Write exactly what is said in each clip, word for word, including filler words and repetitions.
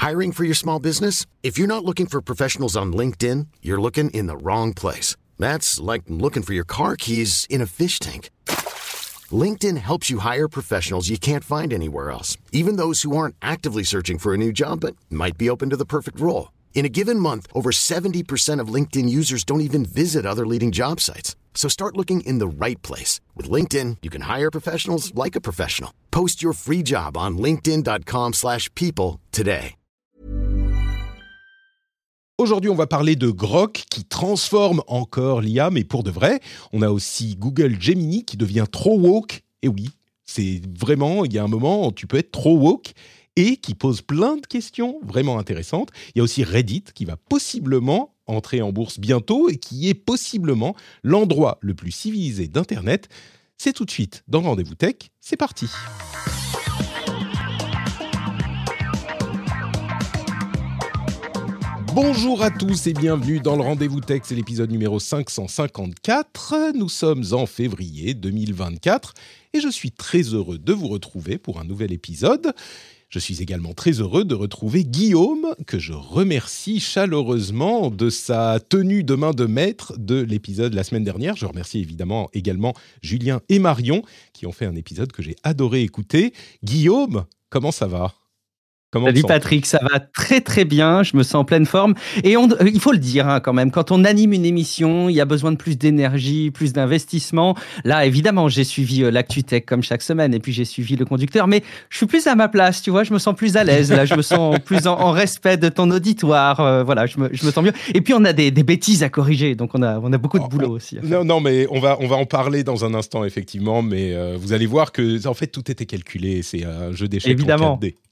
Hiring for your small business? If you're not looking for professionals on LinkedIn, you're looking in the wrong place. That's like looking for your car keys in a fish tank. LinkedIn helps you hire professionals you can't find anywhere else, even those who aren't actively searching for a new job but might be open to the perfect role. In a given month, over seventy percent of LinkedIn users don't even visit other leading job sites. So start looking in the right place. With LinkedIn, you can hire professionals like a professional. Post your free job on linkedin dot com slash people today. Aujourd'hui, on va parler de Grok qui transforme encore l'I A, mais pour de vrai. On a aussi Google Gemini qui devient trop woke. Et oui, c'est vraiment, il y a un moment où tu peux être trop woke et qui pose plein de questions vraiment intéressantes. Il y a aussi Reddit qui va possiblement entrer en bourse bientôt et qui est possiblement l'endroit le plus civilisé d'Internet. C'est tout de suite dans Rendez-vous Tech. C'est parti. Bonjour à tous et bienvenue dans le Rendez-vous Tech, c'est l'épisode numéro cinq cent cinquante-quatre. Nous sommes en février deux mille vingt-quatre et je suis très heureux de vous retrouver pour un nouvel épisode. Je suis également très heureux de retrouver Guillaume, que je remercie chaleureusement de sa tenue de main de maître de l'épisode la semaine dernière. Je remercie évidemment également Julien et Marion qui ont fait un épisode que j'ai adoré écouter. Guillaume, comment ça va ? Comment Salut Patrick, ça va très très bien, je me sens en pleine forme. Et on, euh, il faut le dire hein, quand même, quand on anime une émission, il y a besoin de plus d'énergie, plus d'investissement. Là, évidemment, j'ai suivi euh, l'Actu Tech comme chaque semaine et puis j'ai suivi le conducteur, mais je suis plus à ma place, tu vois, je me sens plus à l'aise, là, je me sens plus en, en respect de ton auditoire, euh, voilà, je me, je me sens mieux. Et puis on a des, des bêtises à corriger, donc on a, on a beaucoup de boulot aussi. Non, non, mais on va, on va en parler dans un instant, effectivement, mais euh, vous allez voir que, en fait, tout était calculé, c'est un jeu d'échecs évidemment. en quatre D.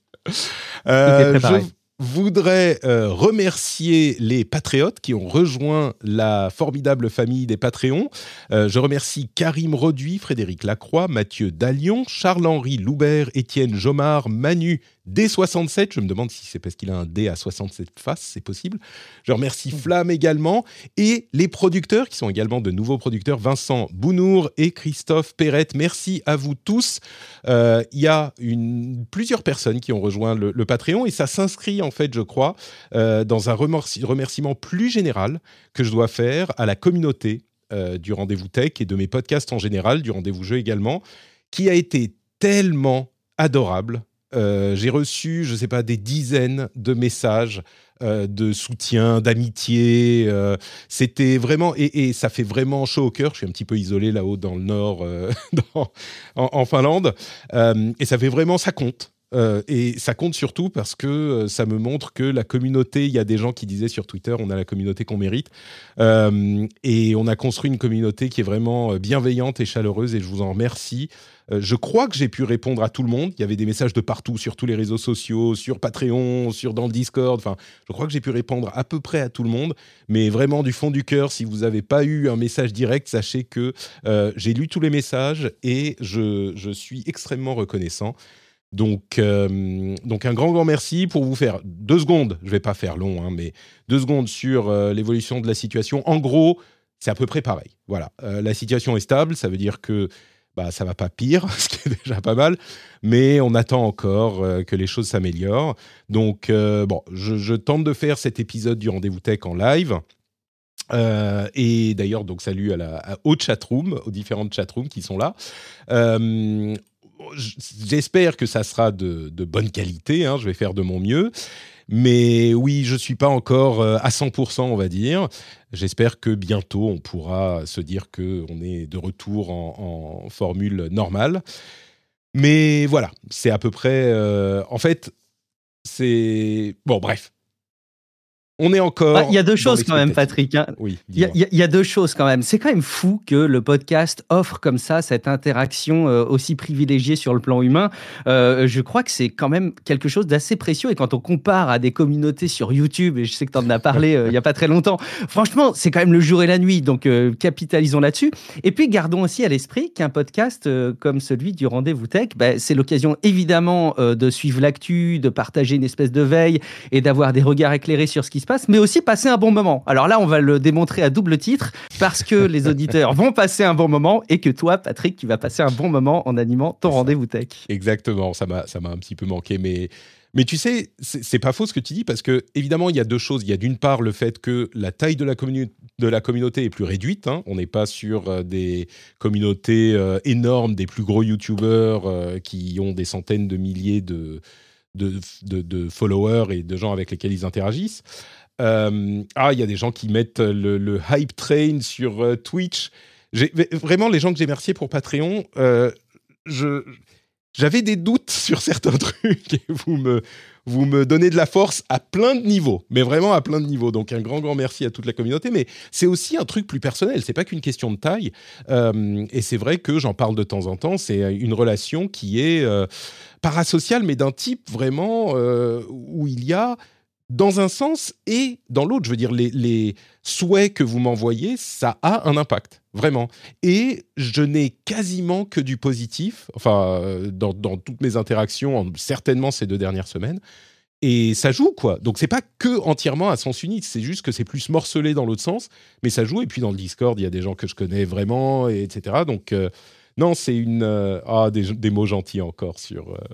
Euh, je voudrais euh, remercier les patriotes qui ont rejoint la formidable famille des Patreons. Euh, je remercie Karim Roduit, Frédéric Lacroix, Mathieu Dallion, Charles-Henri Loubert, Étienne Jomard, Manu D soixante-sept. Je me demande si c'est parce qu'il a un D à soixante-sept faces, c'est possible. Je remercie Flamme également et les producteurs qui sont également de nouveaux producteurs, Vincent Bounour et Christophe Perrette. Merci à vous tous. Euh, il y a une, plusieurs personnes qui ont rejoint le, le Patreon et ça s'inscrit en fait, je crois, euh, dans un remerci- remerciement plus général que je dois faire à la communauté euh, du Rendez-vous Tech et de mes podcasts en général, du Rendez-vous Jeu également, qui a été tellement adorable. Euh, j'ai reçu, je ne sais pas, des dizaines de messages euh, de soutien, d'amitié. Euh, c'était vraiment... Et, et ça fait vraiment chaud au cœur. Je suis un petit peu isolé là-haut dans le nord, euh, dans, en, en Finlande. Euh, et ça fait vraiment... Ça compte. Euh, et ça compte surtout parce que euh, ça me montre que la communauté, il y a des gens qui disaient sur Twitter, on a la communauté qu'on mérite. Euh, et on a construit une communauté qui est vraiment bienveillante et chaleureuse et je vous en remercie. Euh, je crois que j'ai pu répondre à tout le monde. Il y avait des messages de partout, sur tous les réseaux sociaux, sur Patreon, sur dans le Discord. Enfin, je crois que j'ai pu répondre à peu près à tout le monde. Mais vraiment, du fond du cœur, si vous n'avez pas eu un message direct, sachez que euh, j'ai lu tous les messages et je, je suis extrêmement reconnaissant. Donc, euh, donc un grand, grand merci pour vous faire deux secondes. Je ne vais pas faire long, hein, mais deux secondes sur euh, l'évolution de la situation. En gros, c'est à peu près pareil. Voilà, euh, la situation est stable. Ça veut dire que bah, ça ne va pas pire, ce qui est déjà pas mal. Mais on attend encore euh, que les choses s'améliorent. Donc, euh, bon, je, je tente de faire cet épisode du Rendez-vous Tech en live. Euh, et d'ailleurs, donc salut à la, à, aux chatrooms, aux différentes chatrooms qui sont là. Euh, J'espère que ça sera de, de bonne qualité, hein, je vais faire de mon mieux. Mais oui, je ne suis pas encore à cent pour cent, on va dire. J'espère que bientôt, on pourra se dire qu'on est de retour en, en formule normale. Mais voilà, c'est à peu près... Euh, en fait, c'est... Bon, bref. On est encore. Il bah, y a deux choses quand même, Patrick. Hein. Oui. Il y, y, y a deux choses quand même. C'est quand même fou que le podcast offre comme ça cette interaction euh, aussi privilégiée sur le plan humain. Euh, je crois que c'est quand même quelque chose d'assez précieux. Et quand on compare à des communautés sur YouTube, et je sais que tu en as parlé euh, il y a pas très longtemps, franchement, c'est quand même le jour et la nuit. Donc, euh, capitalisons là-dessus. Et puis, gardons aussi à l'esprit qu'un podcast euh, comme celui du Rendez-vous Tech, bah, c'est l'occasion évidemment euh, de suivre l'actu, de partager une espèce de veille et d'avoir des regards éclairés sur ce qui se passe, mais aussi passer un bon moment. Alors là, on va le démontrer à double titre parce que les auditeurs vont passer un bon moment et que toi, Patrick, tu vas passer un bon moment en animant ton Rendez-vous Tech. Exactement, ça m'a, ça m'a un petit peu manqué, mais Mais tu sais, c'est, c'est pas faux ce que tu dis, parce que évidemment, il y a deux choses. Il y a d'une part le fait que la taille de la, communi- de la communauté est plus réduite. Hein. On n'est pas sur euh, des communautés euh, énormes, des plus gros youtubeurs euh, qui ont des centaines de milliers de, de, de, de followers et de gens avec lesquels ils interagissent. Euh, ah, il y a des gens qui mettent le, le hype train sur euh, Twitch. J'ai, vraiment, les gens que j'ai remerciés pour Patreon, euh, je... J'avais des doutes sur certains trucs et vous me, vous me donnez de la force à plein de niveaux, mais vraiment à plein de niveaux. Donc un grand, grand merci à toute la communauté. Mais c'est aussi un truc plus personnel, c'est pas qu'une question de taille. Euh, et c'est vrai que j'en parle de temps en temps, c'est une relation qui est euh, parasociale, mais d'un type vraiment euh, où il y a, dans un sens et dans l'autre, je veux dire, les, les souhaits que vous m'envoyez, ça a un impact, vraiment. Et je n'ai quasiment que du positif, enfin, dans, dans toutes mes interactions, certainement ces deux dernières semaines. Et ça joue, quoi. Donc, c'est pas que entièrement à sens unique, c'est juste que c'est plus morcelé dans l'autre sens, mais ça joue. Et puis, dans le Discord, il y a des gens que je connais vraiment, et etc. Donc, euh, non, c'est une... Euh, ah, des, des mots gentils encore sur... Euh,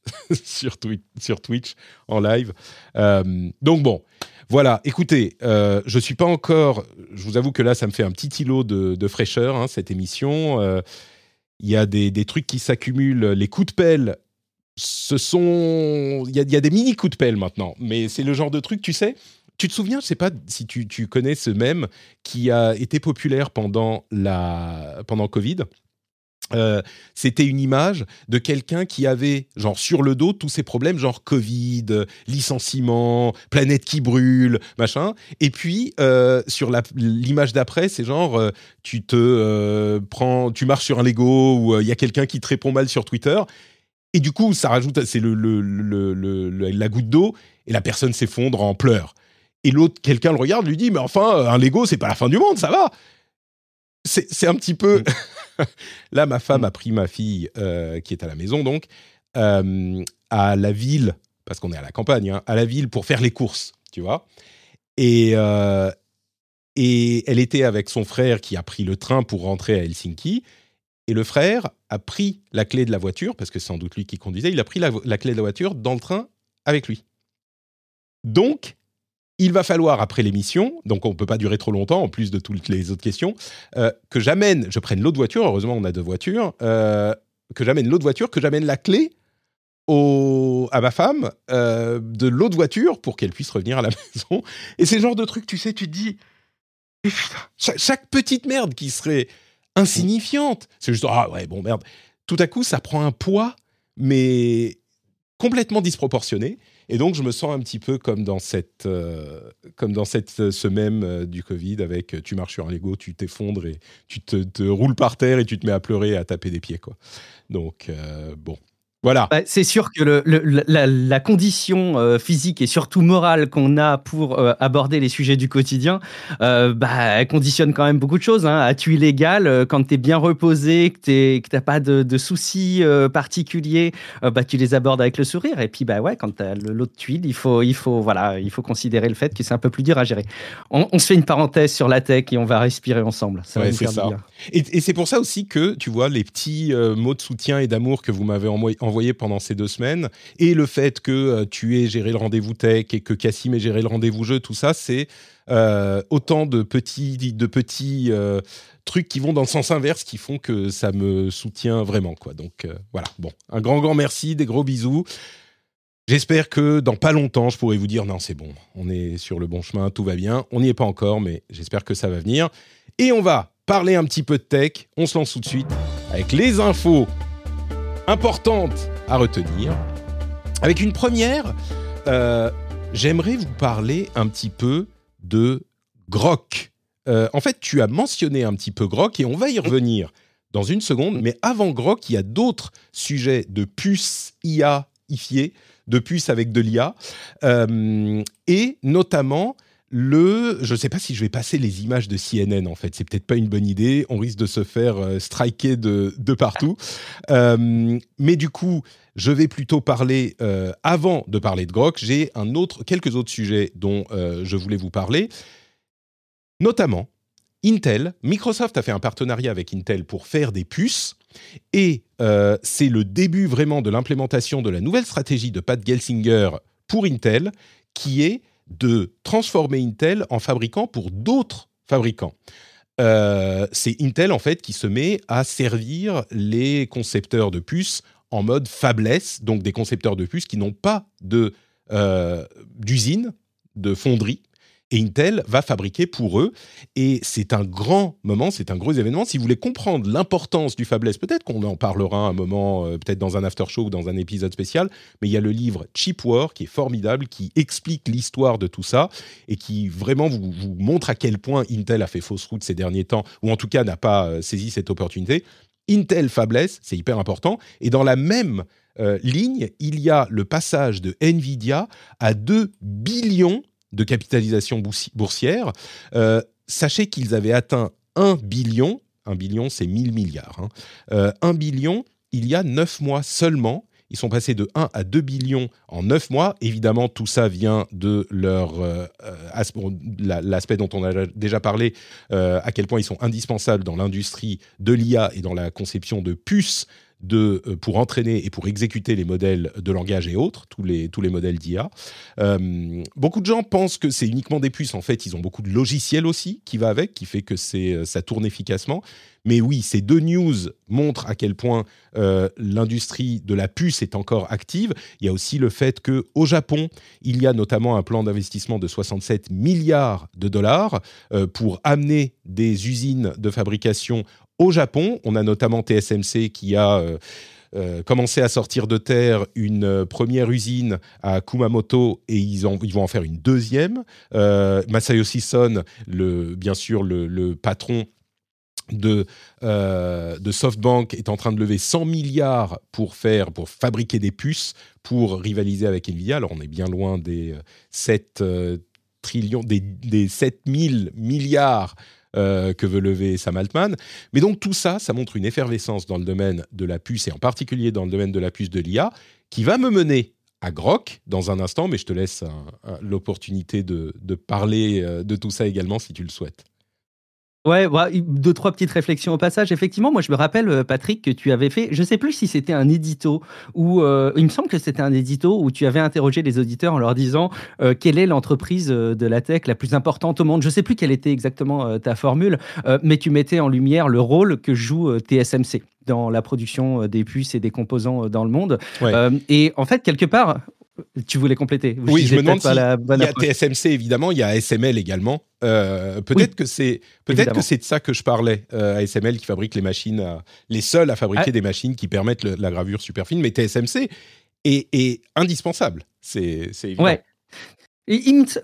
sur, Twitch, sur Twitch en live. Euh, donc bon, voilà. Écoutez, euh, je suis pas encore. Je vous avoue que là, ça me fait un petit îlot de, de fraîcheur hein, cette émission. Il euh, y a des, des trucs qui s'accumulent. Les coups de pelle, ce sont. Il y, y a des mini coups de pelle maintenant, mais c'est le genre de truc, tu sais. Tu te souviens, je sais pas si tu, tu connais ce mème qui a été populaire pendant la pendant Covid. Euh, c'était une image de quelqu'un qui avait, genre, sur le dos, tous ses problèmes, genre Covid, licenciement, planète qui brûle, machin. Et puis, euh, sur la, l'image d'après, c'est genre, euh, tu te euh, prends, tu marches sur un Lego ou il euh, y a quelqu'un qui te répond mal sur Twitter. Et du coup, ça rajoute, c'est le, le, le, le, le la goutte d'eau et la personne s'effondre en pleurs. Et l'autre, quelqu'un le regarde, lui dit, mais enfin, un Lego, c'est pas la fin du monde, ça va. C'est, c'est un petit peu... Là, ma femme a pris ma fille, euh, qui est à la maison, donc, euh, à la ville, parce qu'on est à la campagne, hein, à la ville pour faire les courses, tu vois. Et, euh, et elle était avec son frère qui a pris le train pour rentrer à Helsinki. Et le frère a pris la clé de la voiture, parce que c'est sans doute lui qui conduisait, il a pris la, la clé de la voiture dans le train avec lui. Donc... il va falloir, après l'émission, donc on ne peut pas durer trop longtemps, en plus de toutes les autres questions, euh, que j'amène, je prenne l'autre voiture, heureusement on a deux voitures, euh, que j'amène l'autre voiture, que j'amène la clé au, à ma femme euh, de l'autre voiture pour qu'elle puisse revenir à la maison. Et c'est le genre de truc, tu sais, tu te dis, putain, chaque, chaque petite merde qui serait insignifiante, c'est juste, ah ouais, bon merde, tout à coup ça prend un poids, mais complètement disproportionné. Et donc, je me sens un petit peu comme dans cette, euh, comme dans cette ce mème euh, du Covid avec euh, tu marches sur un Lego, tu t'effondres et tu te, te roules par terre et tu te mets à pleurer et à taper des pieds, quoi. Donc, euh, bon. Voilà. Bah, c'est sûr que le, le, la, la condition euh, physique et surtout morale qu'on a pour euh, aborder les sujets du quotidien, euh, bah, elle conditionne quand même beaucoup de choses. Hein. As-tu illégal, euh, quand tu es bien reposé, que tu n'as pas de, de soucis euh, particuliers, euh, bah, tu les abordes avec le sourire. Et puis, bah, ouais, quand tu as l'autre tuile, il faut, il, faut, voilà, il faut considérer le fait que c'est un peu plus dur à gérer. On, on se fait une parenthèse sur la tech et on va respirer ensemble. Ça ouais, va nous c'est faire ça. du bien. Et, et c'est pour ça aussi que, tu vois, les petits euh, mots de soutien et d'amour que vous m'avez envoyés envoyé pendant ces deux semaines, et le fait que euh, tu aies géré le rendez-vous tech et que Cassim ait géré le rendez-vous jeu, tout ça, c'est euh, autant de petits, de petits euh, trucs qui vont dans le sens inverse qui font que ça me soutient vraiment, quoi. Donc euh, voilà, bon, un grand, grand merci, des gros bisous. J'espère que dans pas longtemps, je pourrai vous dire non, c'est bon, on est sur le bon chemin, tout va bien. On n'y est pas encore, mais j'espère que ça va venir. Et on va parler un petit peu de tech. On se lance tout de suite avec les infos importantes à retenir. Avec une première, euh, j'aimerais vous parler un petit peu de Grok. Euh, en fait, tu as mentionné un petit peu Grok et on va y revenir dans une seconde. Mais avant Grok, il y a d'autres sujets de puces I A-ifiées, de puces avec de l'I A, euh, et notamment le... Je ne sais pas si je vais passer les images de C N N, en fait. C'est peut-être pas une bonne idée. On risque de se faire euh, striker de, de partout. Euh, mais du coup, je vais plutôt parler... Euh, avant de parler de Grok, j'ai un autre, quelques autres sujets dont euh, je voulais vous parler. Notamment, Intel. Microsoft a fait un partenariat avec Intel pour faire des puces. Et euh, c'est le début vraiment de l'implémentation de la nouvelle stratégie de Pat Gelsinger pour Intel, qui est de transformer Intel en fabricant pour d'autres fabricants. Euh, c'est Intel, en fait, qui se met à servir les concepteurs de puces en mode fabless, donc des concepteurs de puces qui n'ont pas de, euh, d'usine, de fonderie, et Intel va fabriquer pour eux. Et c'est un grand moment, c'est un gros événement. Si vous voulez comprendre l'importance du fabless, peut-être qu'on en parlera un moment, euh, peut-être dans un after show ou dans un épisode spécial, mais il y a le livre Chip War qui est formidable, qui explique l'histoire de tout ça et qui vraiment vous, vous montre à quel point Intel a fait fausse route ces derniers temps, ou en tout cas n'a pas euh, saisi cette opportunité. Intel fabless, c'est hyper important. Et dans la même euh, ligne, il y a le passage de Nvidia à deux billions de capitalisation boursière. Euh, sachez qu'ils avaient atteint un billion, un billion c'est mille milliards, hein, euh, un billion il y a neuf mois seulement. Ils sont passés de un à deux billions en neuf mois. Évidemment, tout ça vient de leur euh, aspe- l'aspect dont on a déjà parlé, euh, à quel point ils sont indispensables dans l'industrie de l'I A et dans la conception de puces de, euh, pour entraîner et pour exécuter les modèles de langage et autres, tous les, tous les modèles d'I A. Euh, beaucoup de gens pensent que c'est uniquement des puces. En fait, ils ont beaucoup de logiciels aussi qui va avec, qui fait que c'est, ça tourne efficacement. Mais oui, ces deux news montrent à quel point euh, l'industrie de la puce est encore active. Il y a aussi le fait qu'au Japon, il y a notamment un plan d'investissement de soixante-sept milliards de dollars euh, pour amener des usines de fabrication au Japon. On a notamment T S M C qui a euh, euh, commencé à sortir de terre une euh, première usine à Kumamoto et ils, en, ils vont en faire une deuxième. Euh, Masayoshi Son, le, bien sûr le, le patron de, euh, de SoftBank, est en train de lever cent milliards pour, faire, pour fabriquer des puces pour rivaliser avec Nvidia. Alors on est bien loin des euh, sept euh, trillions, des, des sept mille milliards Euh, que veut lever Sam Altman. Mais donc tout ça, ça montre une effervescence dans le domaine de la puce, et en particulier dans le domaine de la puce de l'I A, qui va me mener à Grok dans un instant, mais je te laisse un, un, l'opportunité de, de parler euh, de tout ça également si tu le souhaites. Ouais, ouais, deux, trois petites réflexions au passage. Effectivement, moi, je me rappelle, Patrick, que tu avais fait, je ne sais plus si c'était un édito, ou euh, il me semble que c'était un édito où tu avais interrogé les auditeurs en leur disant euh, quelle est l'entreprise de la tech la plus importante au monde. Je ne sais plus quelle était exactement euh, ta formule, euh, mais tu mettais en lumière le rôle que joue euh, T S M C dans la production des puces et des composants dans le monde. Ouais. Euh, et en fait, quelque part... Tu voulais compléter? Oui, je me demande s'il y a T S M C évidemment, il y a A S M L également. Euh, peut-être oui, que c'est peut-être évidemment. que c'est de ça que je parlais. Euh, A S M L qui fabrique les machines, à, les seuls à fabriquer ah. des machines qui permettent le, la gravure super fine. Mais T S M C est, est indispensable. C'est, c'est évident. Ouais. Et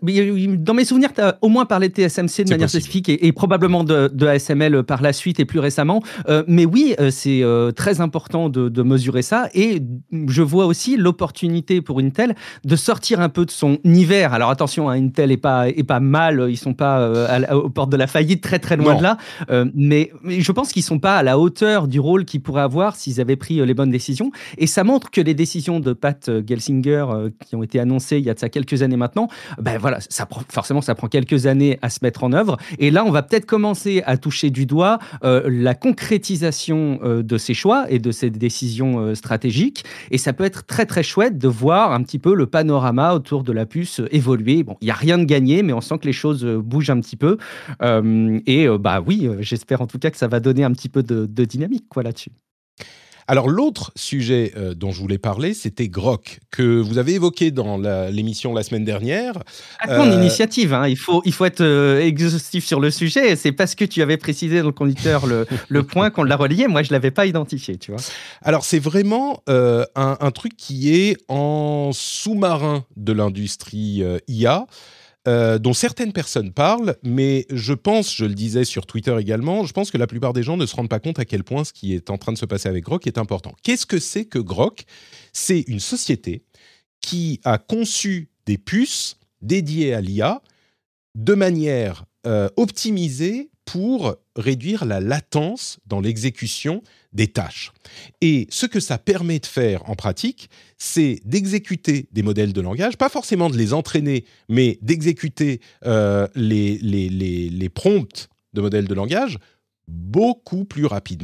il, dans mes souvenirs, tu as au moins parlé de T S M C de c'est manière possible. spécifique et, et probablement de, de A S M L par la suite et plus récemment. Euh, mais oui, c'est euh, très important de, de mesurer ça. Et je vois aussi l'opportunité pour Intel de sortir un peu de son hiver. Alors attention, hein, Intel n'est pas, est pas mal, ils ne sont pas euh, à, aux portes de la faillite, très très loin non. de là. Euh, mais, mais je pense qu'ils ne sont pas à la hauteur du rôle qu'ils pourraient avoir s'ils avaient pris euh, les bonnes décisions. Et ça montre que les décisions de Pat Gelsinger, euh, qui ont été annoncées il y a de ça quelques années maintenant, ben voilà, ça prend, forcément, ça prend quelques années à se mettre en œuvre. Et là, on va peut-être commencer à toucher du doigt euh, la concrétisation euh, de ces choix et de ces décisions euh, stratégiques. Et ça peut être très, très chouette de voir un petit peu le panorama autour de la puce évoluer. Bon, il n'y a rien de gagné, mais on sent que les choses bougent un petit peu. Euh, et euh, bah oui, j'espère en tout cas que ça va donner un petit peu de, de dynamique quoi, là-dessus. Alors, l'autre sujet euh, dont je voulais parler, c'était Grok, que vous avez évoqué dans la, l'émission la semaine dernière. À ton euh... initiative, hein. il, faut, il faut être euh, exhaustif sur le sujet. C'est parce que tu avais précisé dans le conducteur le, le point qu'on l'a relié. Moi, je ne l'avais pas identifié, tu vois. Alors, c'est vraiment euh, un, un truc qui est en sous-marin de l'industrie euh, I A. Euh, dont certaines personnes parlent, mais je pense, je le disais sur Twitter également, je pense que la plupart des gens ne se rendent pas compte à quel point ce qui est en train de se passer avec Grok est important. Qu'est-ce que c'est que Grok ? C'est une société qui a conçu des puces dédiées à l'I A de manière euh, optimisée pour réduire la latence dans l'exécution des tâches. Et ce que ça permet de faire en pratique, c'est d'exécuter des modèles de langage, pas forcément de les entraîner, mais d'exécuter euh, les, les, les, les prompts de modèles de langage beaucoup plus rapidement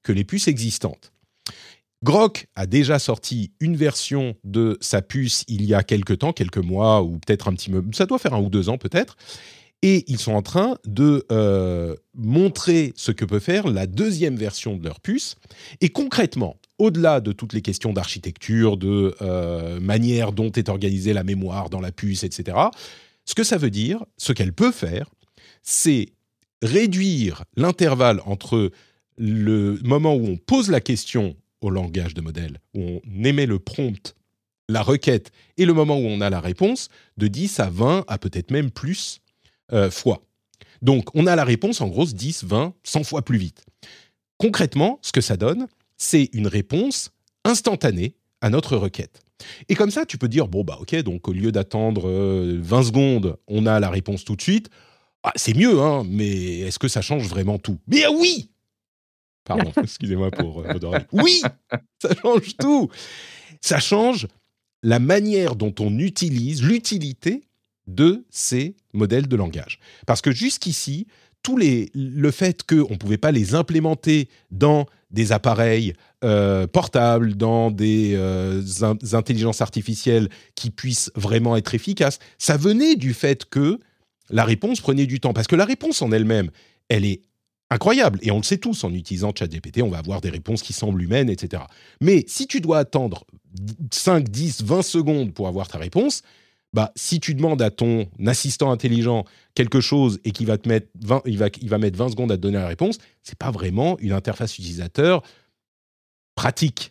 que les puces existantes. Grok a déjà sorti une version de sa puce il y a quelques temps, quelques mois, ou peut-être un petit peu, ça doit faire un ou deux ans peut-être, et ils sont en train de euh, montrer ce que peut faire la deuxième version de leur puce. Et concrètement, au-delà de toutes les questions d'architecture, de euh, manière dont est organisée la mémoire dans la puce, et cetera, ce que ça veut dire, ce qu'elle peut faire, c'est réduire l'intervalle entre le moment où on pose la question au langage de modèle, où on émet le prompt, la requête, et le moment où on a la réponse, de dix à vingt, à peut-être même plus euh, fois. Donc, on a la réponse, en gros, dix, vingt, cent fois plus vite. Concrètement, ce que ça donne, c'est une réponse instantanée à notre requête. Et comme ça, tu peux dire, bon, bah ok, donc au lieu d'attendre euh, vingt secondes, on a la réponse tout de suite. Ah, c'est mieux, hein, mais est-ce que ça change vraiment tout ? Mais oui ! Pardon, excusez-moi pour euh, votre oreille. Oui, ça change tout. Ça change la manière dont on utilise, l'utilité de ces modèles de langage. Parce que jusqu'ici, tous les, le fait qu'on ne pouvait pas les implémenter dans des appareils euh, portables, dans des euh, in- intelligences artificielles qui puissent vraiment être efficaces, ça venait du fait que la réponse prenait du temps. Parce que la réponse en elle-même, elle est incroyable. Et on le sait tous, en utilisant ChatGPT, on va avoir des réponses qui semblent humaines, et cetera. Mais si tu dois attendre cinq, dix, vingt secondes pour avoir ta réponse, bah, si tu demandes à ton assistant intelligent quelque chose et qu'il va te mettre vingt, il va, il va mettre vingt secondes à te donner la réponse, c'est pas vraiment une interface utilisateur pratique.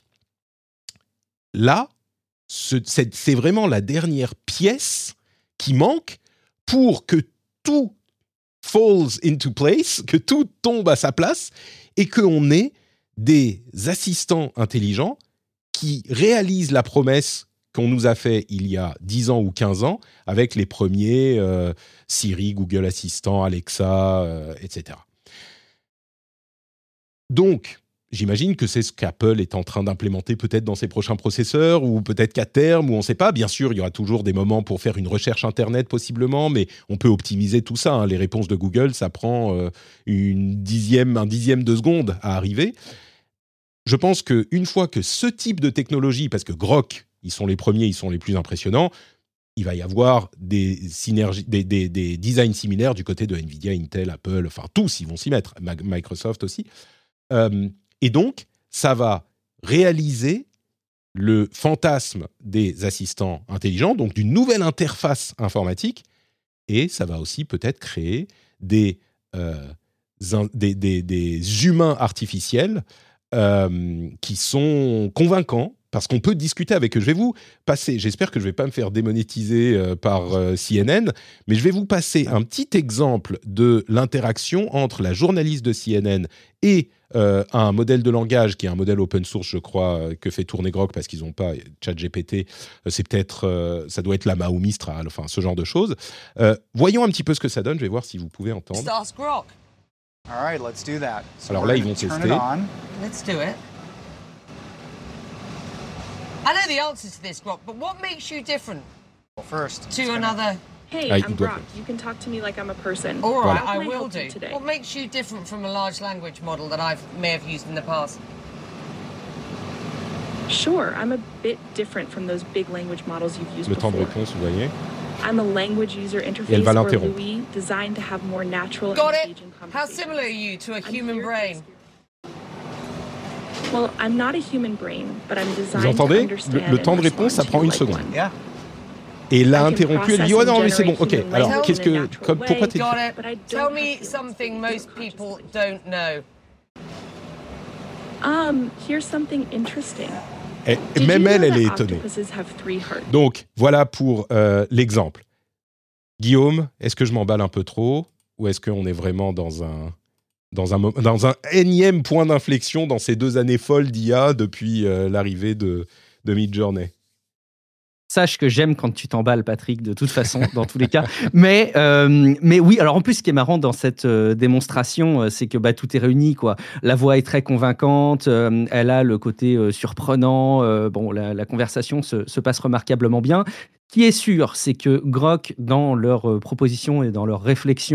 Là, ce, c'est, c'est vraiment la dernière pièce qui manque pour que tout falls into place, que tout tombe à sa place et qu'on ait des assistants intelligents qui réalisent la promesse qu'on nous a fait il y a dix ans ou quinze ans avec les premiers euh, Siri, Google Assistant, Alexa, euh, et cetera. Donc, j'imagine que c'est ce qu'Apple est en train d'implémenter peut-être dans ses prochains processeurs ou peut-être qu'à terme, ou on ne sait pas. Bien sûr, il y aura toujours des moments pour faire une recherche Internet possiblement, mais on peut optimiser tout ça. Hein. Les réponses de Google, ça prend euh, une dixième, un dixième de seconde à arriver. Je pense qu'une fois que ce type de technologie, parce que Grok, ils sont les premiers, ils sont les plus impressionnants, il va y avoir des synergies, des, des, des designs similaires du côté de Nvidia, Intel, Apple, enfin tous, ils vont s'y mettre, Microsoft aussi. Euh, et donc, ça va réaliser le fantasme des assistants intelligents, donc d'une nouvelle interface informatique, et ça va aussi peut-être créer des, euh, des, des, des humains artificiels euh, qui sont convaincants, parce qu'on peut discuter avec eux. Je vais vous passer, j'espère que je ne vais pas me faire démonétiser euh, par euh, C N N, mais je vais vous passer un petit exemple de l'interaction entre la journaliste de C N N et euh, un modèle de langage qui est un modèle open source, je crois, euh, que fait tourner Grok parce qu'ils n'ont pas ChatGPT. Euh, c'est peut-être, euh, ça doit être Llama ou Mistral, enfin ce genre de choses. Euh, voyons un petit peu ce que ça donne. Je vais voir si vous pouvez entendre. Ask Grok. All right, let's do that. So Alors là, ils vont tester. Let's do it. I know the answers to this, Grok, but what makes you different? Well, first, to another. Hey, Ah, I'm Grok. You can talk to me like I'm a person. All right, Voilà. I How can will help you do. today? What makes you different from a large language model that I may have used in the past? Sure, I'm a bit different from those big language models you've used Le temps de before. réponse, vous voyez. I'm a language user Et elle interface, va or l'interrompre. L U I, designed to have more natural Got and it. engaging How conversations. similar are you to a I'm human here to brain? experience- Well, I'm not a human brain, but I'm Vous designed to entendez ? understand Le, le temps and de réponse, ça respond prend to une like seconde. one. Yeah. Et il l'a I can interrompu, elle dit « process Oh non, and mais c'est bon, ok. generate Alors, human qu'est-ce que, language in a comme, natural pourquoi way. t'es... Got it. But I Tell don't me have feelings something because most of people consciousness. don't know. Um, here's something interesting. Et Did même you elle, know elle that est étonnée. octopuses have three hearts? Donc, voilà pour euh, l'exemple. Guillaume, est-ce que je m'emballe un peu trop ou est-ce qu'on est vraiment dans un, dans, un, dans un énième point d'inflexion dans ces deux années folles d'I A depuis euh, l'arrivée de, de Midjourney ? Sache que j'aime quand tu t'emballes, Patrick, de toute façon, dans tous les cas. Mais, euh, mais oui, alors en plus, ce qui est marrant dans cette euh, démonstration, euh, c'est que bah, tout est réuni, quoi. La voix est très convaincante, euh, elle a le côté euh, surprenant, euh, bon, la, la conversation se, se passe remarquablement bien. Ce qui est sûr, c'est que Grok, dans leurs euh, propositions et dans leurs réflexions,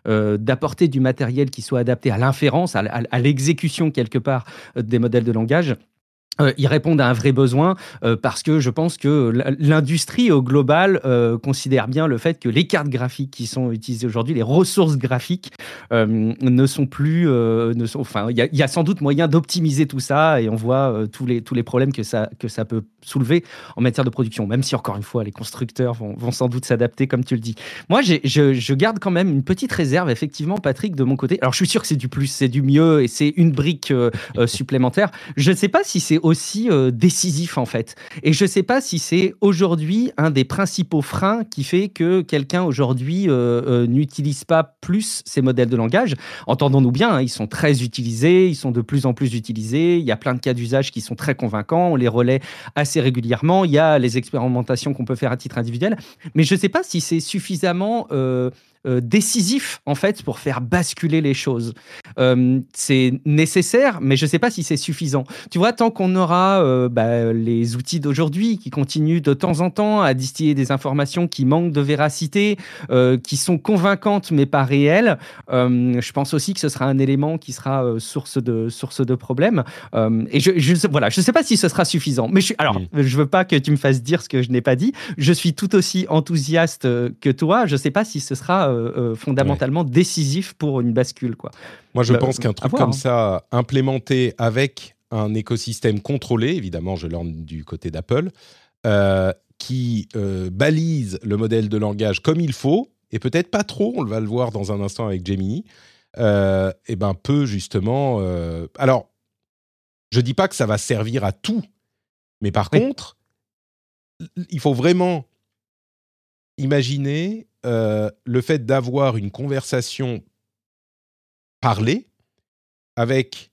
euh, d'apporter du matériel qui soit adapté à l'inférence, à, à, à l'exécution quelque part euh, des modèles de langage. Euh, ils répondent à un vrai besoin euh, parce que je pense que l'industrie au global euh, considère bien le fait que les cartes graphiques qui sont utilisées aujourd'hui, les ressources graphiques euh, ne sont plus, euh, ne sont, enfin, il y, y a sans doute moyen d'optimiser tout ça et on voit euh, tous les tous les problèmes que ça que ça peut soulever en matière de production. Même si encore une fois les constructeurs vont, vont sans doute s'adapter comme tu le dis. Moi, j'ai, je, je garde quand même une petite réserve effectivement, Patrick, de mon côté. Alors je suis sûr que c'est du plus, c'est du mieux et c'est une brique euh, euh, supplémentaire. Je ne sais pas si c'est aussi euh, décisif en fait. Et je ne sais pas si c'est aujourd'hui un des principaux freins qui fait que quelqu'un aujourd'hui euh, euh, n'utilise pas plus ces modèles de langage. Entendons-nous bien, hein, ils sont très utilisés, ils sont de plus en plus utilisés, il y a plein de cas d'usage qui sont très convaincants, on les relaie assez régulièrement, il y a les expérimentations qu'on peut faire à titre individuel, mais je ne sais pas si c'est suffisamment... Euh, Euh, décisif en fait pour faire basculer les choses. Euh, c'est nécessaire, mais je ne sais pas si c'est suffisant. Tu vois, tant qu'on aura euh, bah, les outils d'aujourd'hui qui continuent de temps en temps à distiller des informations qui manquent de véracité, euh, qui sont convaincantes mais pas réelles, euh, je pense aussi que ce sera un élément qui sera euh, source de source de problèmes. Euh, et je, je voilà, je sais pas si ce sera suffisant. Mais je suis, alors, mmh. je veux pas que tu me fasses dire ce que je n'ai pas dit. Je suis tout aussi enthousiaste que toi. Je sais pas si ce sera euh, euh, fondamentalement ouais. décisif pour une bascule, quoi. Moi, je Le, pense qu'un truc voir, comme hein. ça, implémenté avec un écosystème contrôlé, évidemment, je l'orne du côté d'Apple, euh, qui euh, balise le modèle de langage comme il faut, et peut-être pas trop, on va le voir dans un instant avec Gemini, euh, et ben peut justement... Euh... Alors, je dis pas que ça va servir à tout, mais par oui. contre, il faut vraiment imaginer euh, le fait d'avoir une conversation parlée avec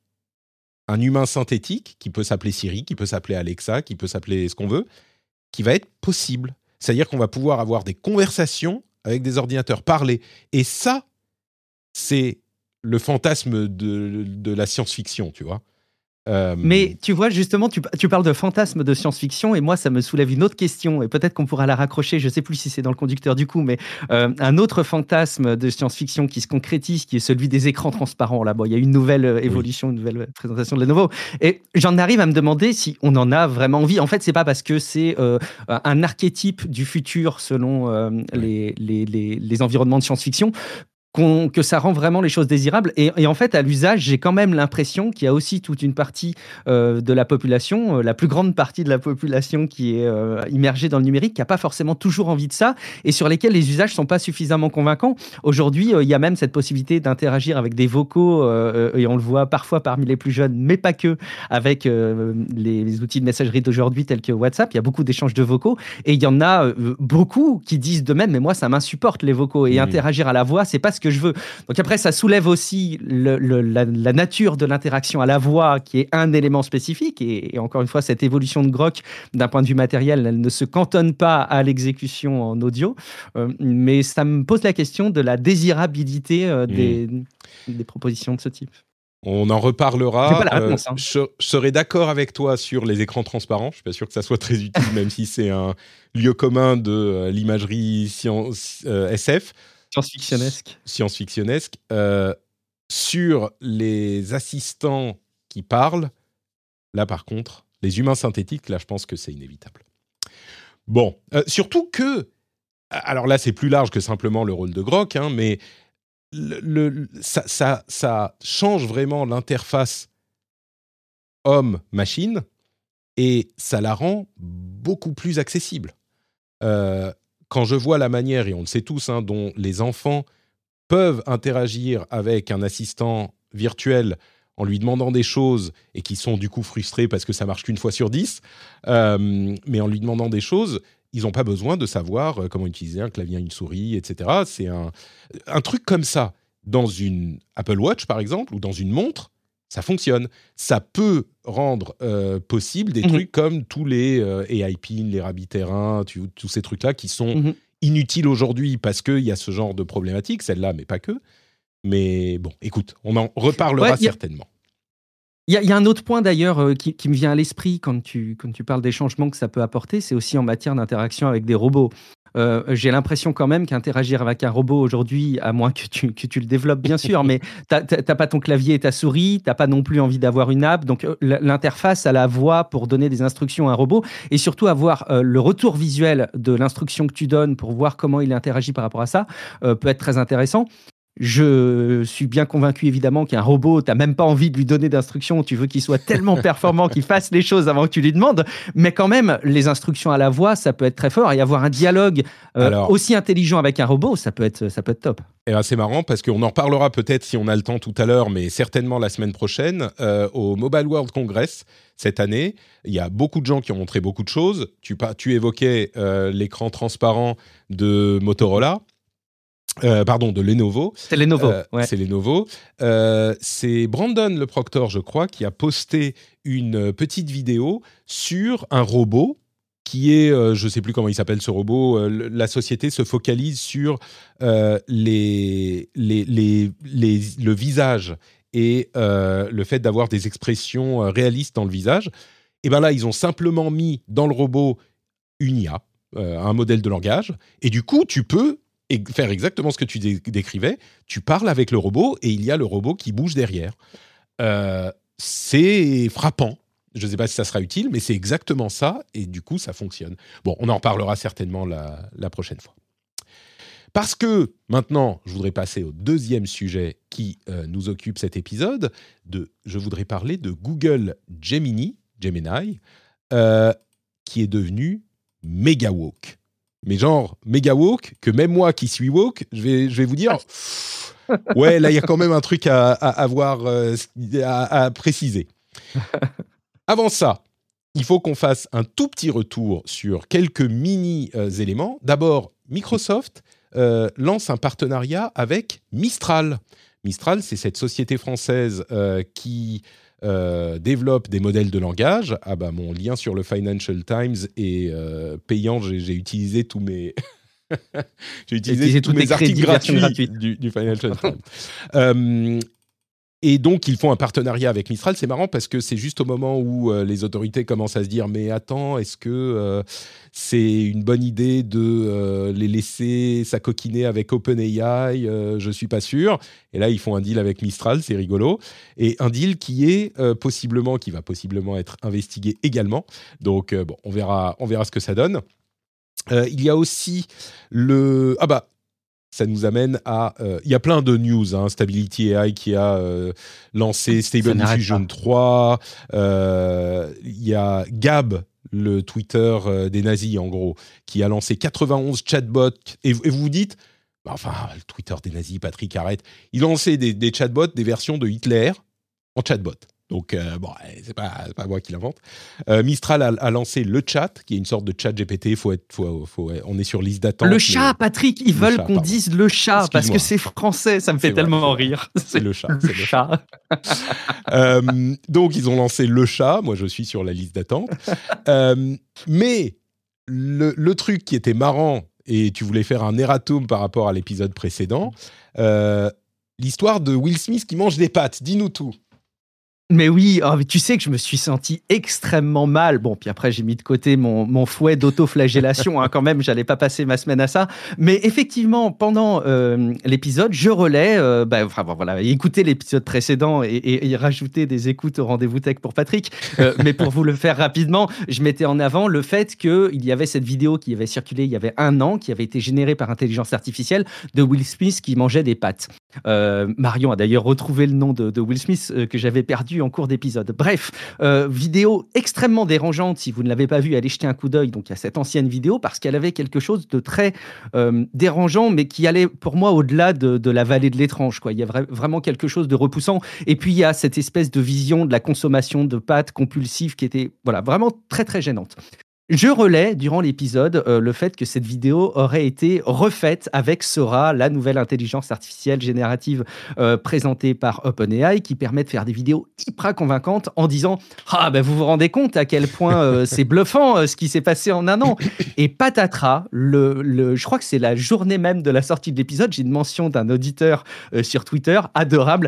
un humain synthétique qui peut s'appeler Siri, qui peut s'appeler Alexa, qui peut s'appeler ce qu'on veut, qui va être possible. C'est-à-dire qu'on va pouvoir avoir des conversations avec des ordinateurs parlés. Et ça, c'est le fantasme de, de la science-fiction, tu vois. Euh... Mais tu vois, justement, tu, tu parles de fantasme de science-fiction et moi, ça me soulève une autre question et peut-être qu'on pourra la raccrocher, je ne sais plus si c'est dans le conducteur du coup, mais euh, un autre fantasme de science-fiction qui se concrétise, qui est celui des écrans transparents. Là, bon, il y a une nouvelle euh, évolution, oui. une nouvelle présentation de Lenovo et j'en arrive à me demander si on en a vraiment envie. En fait, ce n'est pas parce que c'est euh, un archétype du futur selon euh, les, les, les, les environnements de science-fiction Qu'on, que ça rend vraiment les choses désirables. Et, et en fait, à l'usage, j'ai quand même l'impression qu'il y a aussi toute une partie euh, de la population, euh, la plus grande partie de la population qui est euh, immergée dans le numérique, qui n'a pas forcément toujours envie de ça, et sur lesquels les usages ne sont pas suffisamment convaincants. Aujourd'hui, il euh, y a même cette possibilité d'interagir avec des vocaux, euh, et on le voit parfois parmi les plus jeunes, mais pas que, avec euh, les, les outils de messagerie d'aujourd'hui tels que WhatsApp. Il y a beaucoup d'échanges de vocaux, et il y en a euh, beaucoup qui disent de même, mais moi, ça m'insupporte les vocaux, et mmh. interagir à la voix, c'est pas ce que je veux. Donc après, ça soulève aussi le, le, la, la nature de l'interaction à la voix, qui est un élément spécifique. Et, et encore une fois, cette évolution de Grok, d'un point de vue matériel, elle ne se cantonne pas à l'exécution en audio. Euh, mais ça me pose la question de la désirabilité euh, des, mmh. des propositions de ce type. On en reparlera. J'ai pas la réponse, hein. euh, je, je serai d'accord avec toi sur les écrans transparents. Je suis pas sûr que ça soit très utile, même si c'est un lieu commun de euh, l'imagerie science, euh, S F. Science-fictionnesque. Science-fictionnesque. Euh, sur les assistants qui parlent, là par contre, les humains synthétiques, là je pense que c'est inévitable. Bon, euh, surtout que, alors là c'est plus large que simplement le rôle de Grok, hein, mais le, le, ça, ça, ça change vraiment l'interface homme-machine et ça la rend beaucoup plus accessible. Euh, Quand je vois la manière, et on le sait tous, hein, dont les enfants peuvent interagir avec un assistant virtuel en lui demandant des choses et qui sont du coup frustrés parce que ça marche qu'une fois sur dix, euh, mais en lui demandant des choses, ils n'ont pas besoin de savoir comment utiliser un clavier, une souris, et cetera. C'est un, un truc comme ça. Dans une Apple Watch, par exemple, ou dans une montre, ça fonctionne. Ça peut rendre euh, possible des mmh. trucs comme tous les euh, A I Pin, les rabbits terrain, tu, tous ces trucs-là qui sont mmh. inutiles aujourd'hui parce qu'il y a ce genre de problématique, celle-là, mais pas que. Mais bon, écoute, on en reparlera ouais, certainement. Il y, y a un autre point d'ailleurs euh, qui, qui me vient à l'esprit quand tu, quand tu parles des changements que ça peut apporter, c'est aussi en matière d'interaction avec des robots. Euh, j'ai l'impression quand même qu'interagir avec un robot aujourd'hui, à moins que tu, que tu le développes bien sûr, mais t'as, t'as pas ton clavier et ta souris, t'as pas non plus envie d'avoir une app, donc euh, l'interface à la voix pour donner des instructions à un robot, et surtout avoir euh, le retour visuel de l'instruction que tu donnes pour voir comment il interagit par rapport à ça, euh, peut être très intéressant. Je suis bien convaincu, évidemment, qu'un robot, tu n'as même pas envie de lui donner d'instructions. Tu veux qu'il soit tellement performant qu'il fasse les choses avant que tu lui demandes. Mais quand même, les instructions à la voix, ça peut être très fort. Et avoir un dialogue euh, Alors, aussi intelligent avec un robot, ça peut être, ça peut être top. Et ben c'est marrant parce qu'on en reparlera peut-être si on a le temps tout à l'heure, mais certainement la semaine prochaine, euh, au Mobile World Congress cette année. Il y a beaucoup de gens qui ont montré beaucoup de choses. Tu, tu évoquais euh, l'écran transparent de Motorola. Euh, pardon, de Lenovo. C'est Lenovo. Euh, ouais. C'est Lenovo. Euh, c'est Brandon le Proctor, je crois, qui a posté une petite vidéo sur un robot qui est, euh, je ne sais plus comment il s'appelle ce robot. Euh, la société se focalise sur euh, les, les, les, les, le visage et euh, le fait d'avoir des expressions euh, réalistes dans le visage. Et bien là, ils ont simplement mis dans le robot une I A, euh, un modèle de langage, et du coup, tu peux et faire exactement ce que tu dé- décrivais, tu parles avec le robot et il y a le robot qui bouge derrière. Euh, c'est frappant. Je ne sais pas si ça sera utile, mais c'est exactement ça et du coup, ça fonctionne. Bon, on en reparlera certainement la, la prochaine fois. Parce que maintenant, je voudrais passer au deuxième sujet qui euh, nous occupe cet épisode. De, je voudrais parler de Google Gemini, Gemini euh, qui est devenu méga woke. Mais genre méga woke, que même moi qui suis woke, je vais, je vais vous dire, ouais, là, il y a quand même un truc à, à, à, voir, euh, à, à préciser. Avant ça, il faut qu'on fasse un tout petit retour sur quelques mini-éléments. Euh, D'abord, Microsoft euh, lance un partenariat avec Mistral. Mistral, c'est cette société française euh, qui... Euh, développe des modèles de langage. Ah bah mon lien sur le Financial Times est euh, payant. J'ai, j'ai utilisé tous mes j'ai utilisé tous mes articles gratuits du, du Financial Times. euh, Et donc, ils font un partenariat avec Mistral. C'est marrant parce que c'est juste au moment où euh, les autorités commencent à se dire « Mais attends, est-ce que euh, c'est une bonne idée de euh, les laisser s'acoquiner avec OpenAI euh, Je ne suis pas sûr. » Et là, ils font un deal avec Mistral, c'est rigolo. Et un deal qui est euh, possiblement, qui va possiblement être investigué également. Donc, euh, bon, on verra, on verra ce que ça donne. Euh, il y a aussi le... Ah bah ça nous amène à... Il euh, y a plein de news. Hein, Stability A I qui a euh, lancé Stable Diffusion trois. Il euh, y a Gab, le Twitter euh, des nazis, en gros, qui a lancé quatre-vingt-onze chatbots. Et, et vous vous dites, bah, enfin, le Twitter des nazis, Patrick, arrête. Il a lancé des, des chatbots, des versions de Hitler en chatbot. Donc, euh, bon, c'est pas, c'est pas moi qui l'invente. Euh, Mistral a, a lancé le chat, qui est une sorte de chat G P T. Faut être, faut, faut, on est sur liste d'attente. Le chat, Patrick, ils veulent chat, qu'on pardon. dise le chat, Excuse-moi. Parce que c'est français, ça me fait c'est tellement vrai, rire. C'est, c'est le chat. Le c'est le chat. euh, donc, ils ont lancé le chat. Moi, je suis sur la liste d'attente. euh, mais le, le truc qui était marrant, et tu voulais faire un erratum par rapport à l'épisode précédent, euh, l'histoire de Will Smith qui mange des pâtes. Dis-nous tout. Mais oui, oh, mais tu sais que je me suis senti extrêmement mal. Bon, puis après, j'ai mis de côté mon, mon fouet d'autoflagellation. Hein, quand même, j'allais pas passer ma semaine à ça. Mais effectivement, pendant euh, l'épisode, je relais, euh, bah, enfin bon, voilà, écoutez l'épisode précédent et, et, et rajoutez des écoutes au rendez-vous tech pour Patrick. Euh, mais pour vous le faire rapidement, je mettais en avant le fait qu'il y avait cette vidéo qui avait circulé il y avait un an, qui avait été générée par intelligence artificielle, de Will Smith qui mangeait des pâtes. Euh, Marion a d'ailleurs retrouvé le nom de, de Will Smith euh, que j'avais perdu en cours d'épisode. Bref, euh, vidéo extrêmement dérangeante. Si vous ne l'avez pas vue, allez jeter un coup d'œil. Donc, il y a cette ancienne vidéo parce qu'elle avait quelque chose de très euh, dérangeant, mais qui allait pour moi au-delà de, de la vallée de l'étrange, quoi. Il y a vra- vraiment quelque chose de repoussant. Et puis, il y a cette espèce de vision de la consommation de pâtes compulsive qui était voilà, vraiment très, très gênante. Je relais durant l'épisode euh, le fait que cette vidéo aurait été refaite avec Sora, la nouvelle intelligence artificielle générative euh, présentée par OpenAI, qui permet de faire des vidéos hyper convaincantes en disant « Ah, ben vous vous rendez compte à quel point euh, c'est bluffant euh, ce qui s'est passé en un an ?» Et patatras, le, le, je crois que c'est la journée même de la sortie de l'épisode, j'ai une mention d'un auditeur euh, sur Twitter, adorable,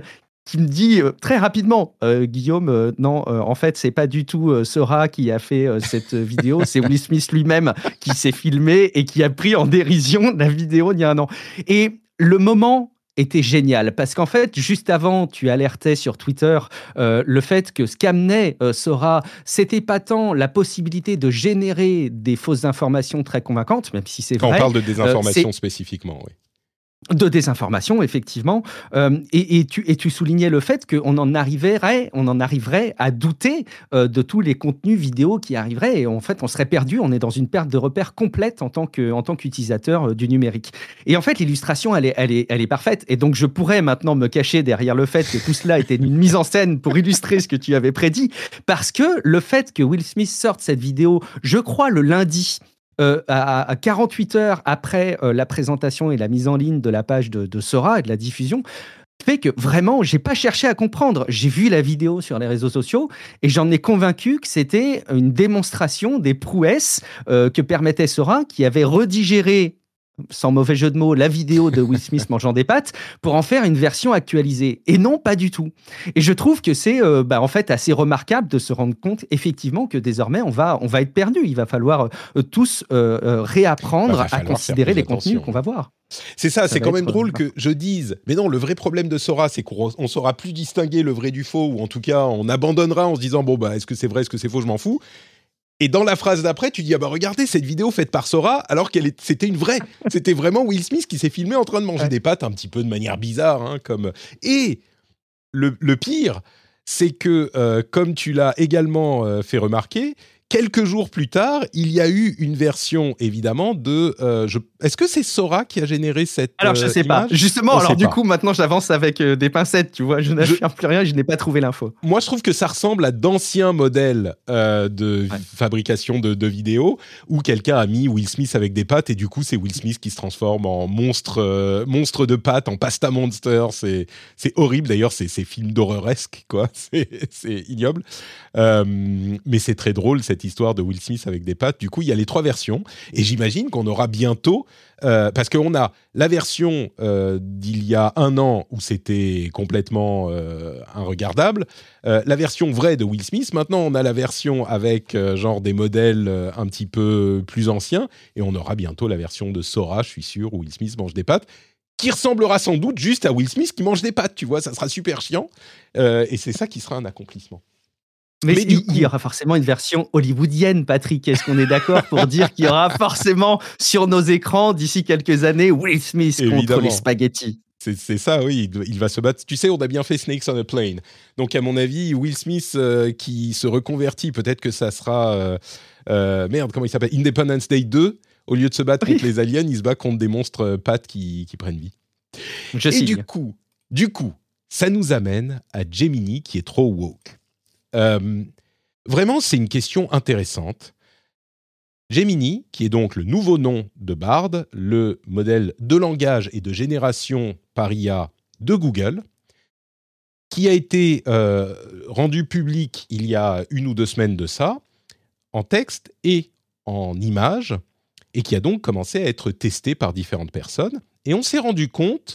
qui me dit euh, très rapidement, euh, Guillaume, euh, non, euh, en fait, c'est pas du tout euh, Sora qui a fait euh, cette vidéo, c'est Will Smith lui-même qui s'est filmé et qui a pris en dérision la vidéo il y a un an. Et le moment était génial parce qu'en fait, juste avant, tu alertais sur Twitter euh, le fait que ce qu'amenait euh, Sora, c'était pas tant la possibilité de générer des fausses informations très convaincantes, même si c'est Quand vrai. on parle de désinformation euh, spécifiquement, oui. De désinformation, effectivement. Euh, et, et, tu, et tu soulignais le fait qu'on en arriverait, on en arriverait à douter euh, de tous les contenus vidéo qui arriveraient. Et en fait, on serait perdu. On est dans une perte de repères complète en tant, que, en tant qu'utilisateur euh, du numérique. Et en fait, l'illustration, elle est, elle, est, elle est parfaite. Et donc, je pourrais maintenant me cacher derrière le fait que tout cela était une mise en scène pour illustrer ce que tu avais prédit. Parce que le fait que Will Smith sorte cette vidéo, je crois, le lundi, Euh, à, à quarante-huit heures après euh, la présentation et la mise en ligne de la page de, de Sora et de la diffusion, fait que vraiment, j'ai pas cherché à comprendre. J'ai vu la vidéo sur les réseaux sociaux et j'en ai convaincu que c'était une démonstration des prouesses euh, que permettait Sora, qui avait redigéré, sans mauvais jeu de mots, la vidéo de Will Smith mangeant des pâtes pour en faire une version actualisée. Et non, pas du tout. Et je trouve que c'est euh, bah, en fait assez remarquable de se rendre compte effectivement que désormais on va, on va être perdu. Il va falloir euh, tous euh, euh, réapprendre bah, à considérer les contenus qu'on va voir. C'est ça, ça c'est quand même drôle euh, que je dise, mais non, le vrai problème de Sora, c'est qu'on ne saura plus distinguer le vrai du faux, ou en tout cas, on abandonnera en se disant, bon, bah, est-ce que c'est vrai, est-ce que c'est faux, je m'en fous. Et dans la phrase d'après, tu dis, ah bah regardez, cette vidéo faite par Sora, alors qu'elle est, c'était une vraie. C'était vraiment Will Smith qui s'est filmé en train de manger ouais. des pâtes, un petit peu de manière bizarre. Hein, comme... Et le, le pire, c'est que, euh, comme tu l'as également euh, fait remarquer, quelques jours plus tard, il y a eu une version, évidemment, de... Euh, je... Est-ce que c'est Sora qui a généré cette Alors, je ne sais euh, pas. Justement, On alors du pas. coup, maintenant, j'avance avec euh, des pincettes, tu vois. Je n'affirme je... plus rien, je n'ai pas trouvé l'info. Moi, je trouve que ça ressemble à d'anciens modèles euh, de ouais. fabrication de, de vidéos où quelqu'un a mis Will Smith avec des pâtes et du coup, c'est Will Smith qui se transforme en monstre, euh, monstre de pâtes, en pasta monster. C'est, c'est horrible. D'ailleurs, c'est, c'est film d'horreuresque, quoi. C'est, c'est ignoble. Euh, mais c'est très drôle, cette histoire de Will Smith avec des pâtes. Du coup, il y a les trois versions. Et j'imagine qu'on aura bientôt... Euh, parce qu'on a la version euh, d'il y a un an où c'était complètement euh, inregardable, euh, la version vraie de Will Smith. Maintenant, on a la version avec euh, genre des modèles euh, un petit peu plus anciens. Et on aura bientôt la version de Sora, je suis sûr, où Will Smith mange des pâtes, qui ressemblera sans doute juste à Will Smith qui mange des pâtes. Tu vois, ça sera super chiant. Euh, et c'est ça qui sera un accomplissement. Mais, Mais il, coup... il y aura forcément une version hollywoodienne, Patrick. Est-ce qu'on est d'accord pour dire qu'il y aura forcément sur nos écrans, d'ici quelques années, Will Smith Évidemment. contre les spaghettis? C'est, c'est ça, oui, il, il va se battre. Tu sais, on a bien fait Snakes on a Plane. Donc, à mon avis, Will Smith euh, qui se reconvertit, peut-être que ça sera... Euh, euh, merde, comment il s'appelle Independence Day deux. Au lieu de se battre oui. contre les aliens, il se bat contre des monstres euh, pattes qui, qui prennent vie. Je Et signe. du coup, du coup, ça nous amène à Gemini qui est trop woke. Euh, vraiment, c'est une question intéressante. Gemini, qui est donc le nouveau nom de Bard, le modèle de langage et de génération par I A de Google, qui a été euh, rendu public il y a une ou deux semaines de ça, en texte et en images, et qui a donc commencé à être testé par différentes personnes. Et on s'est rendu compte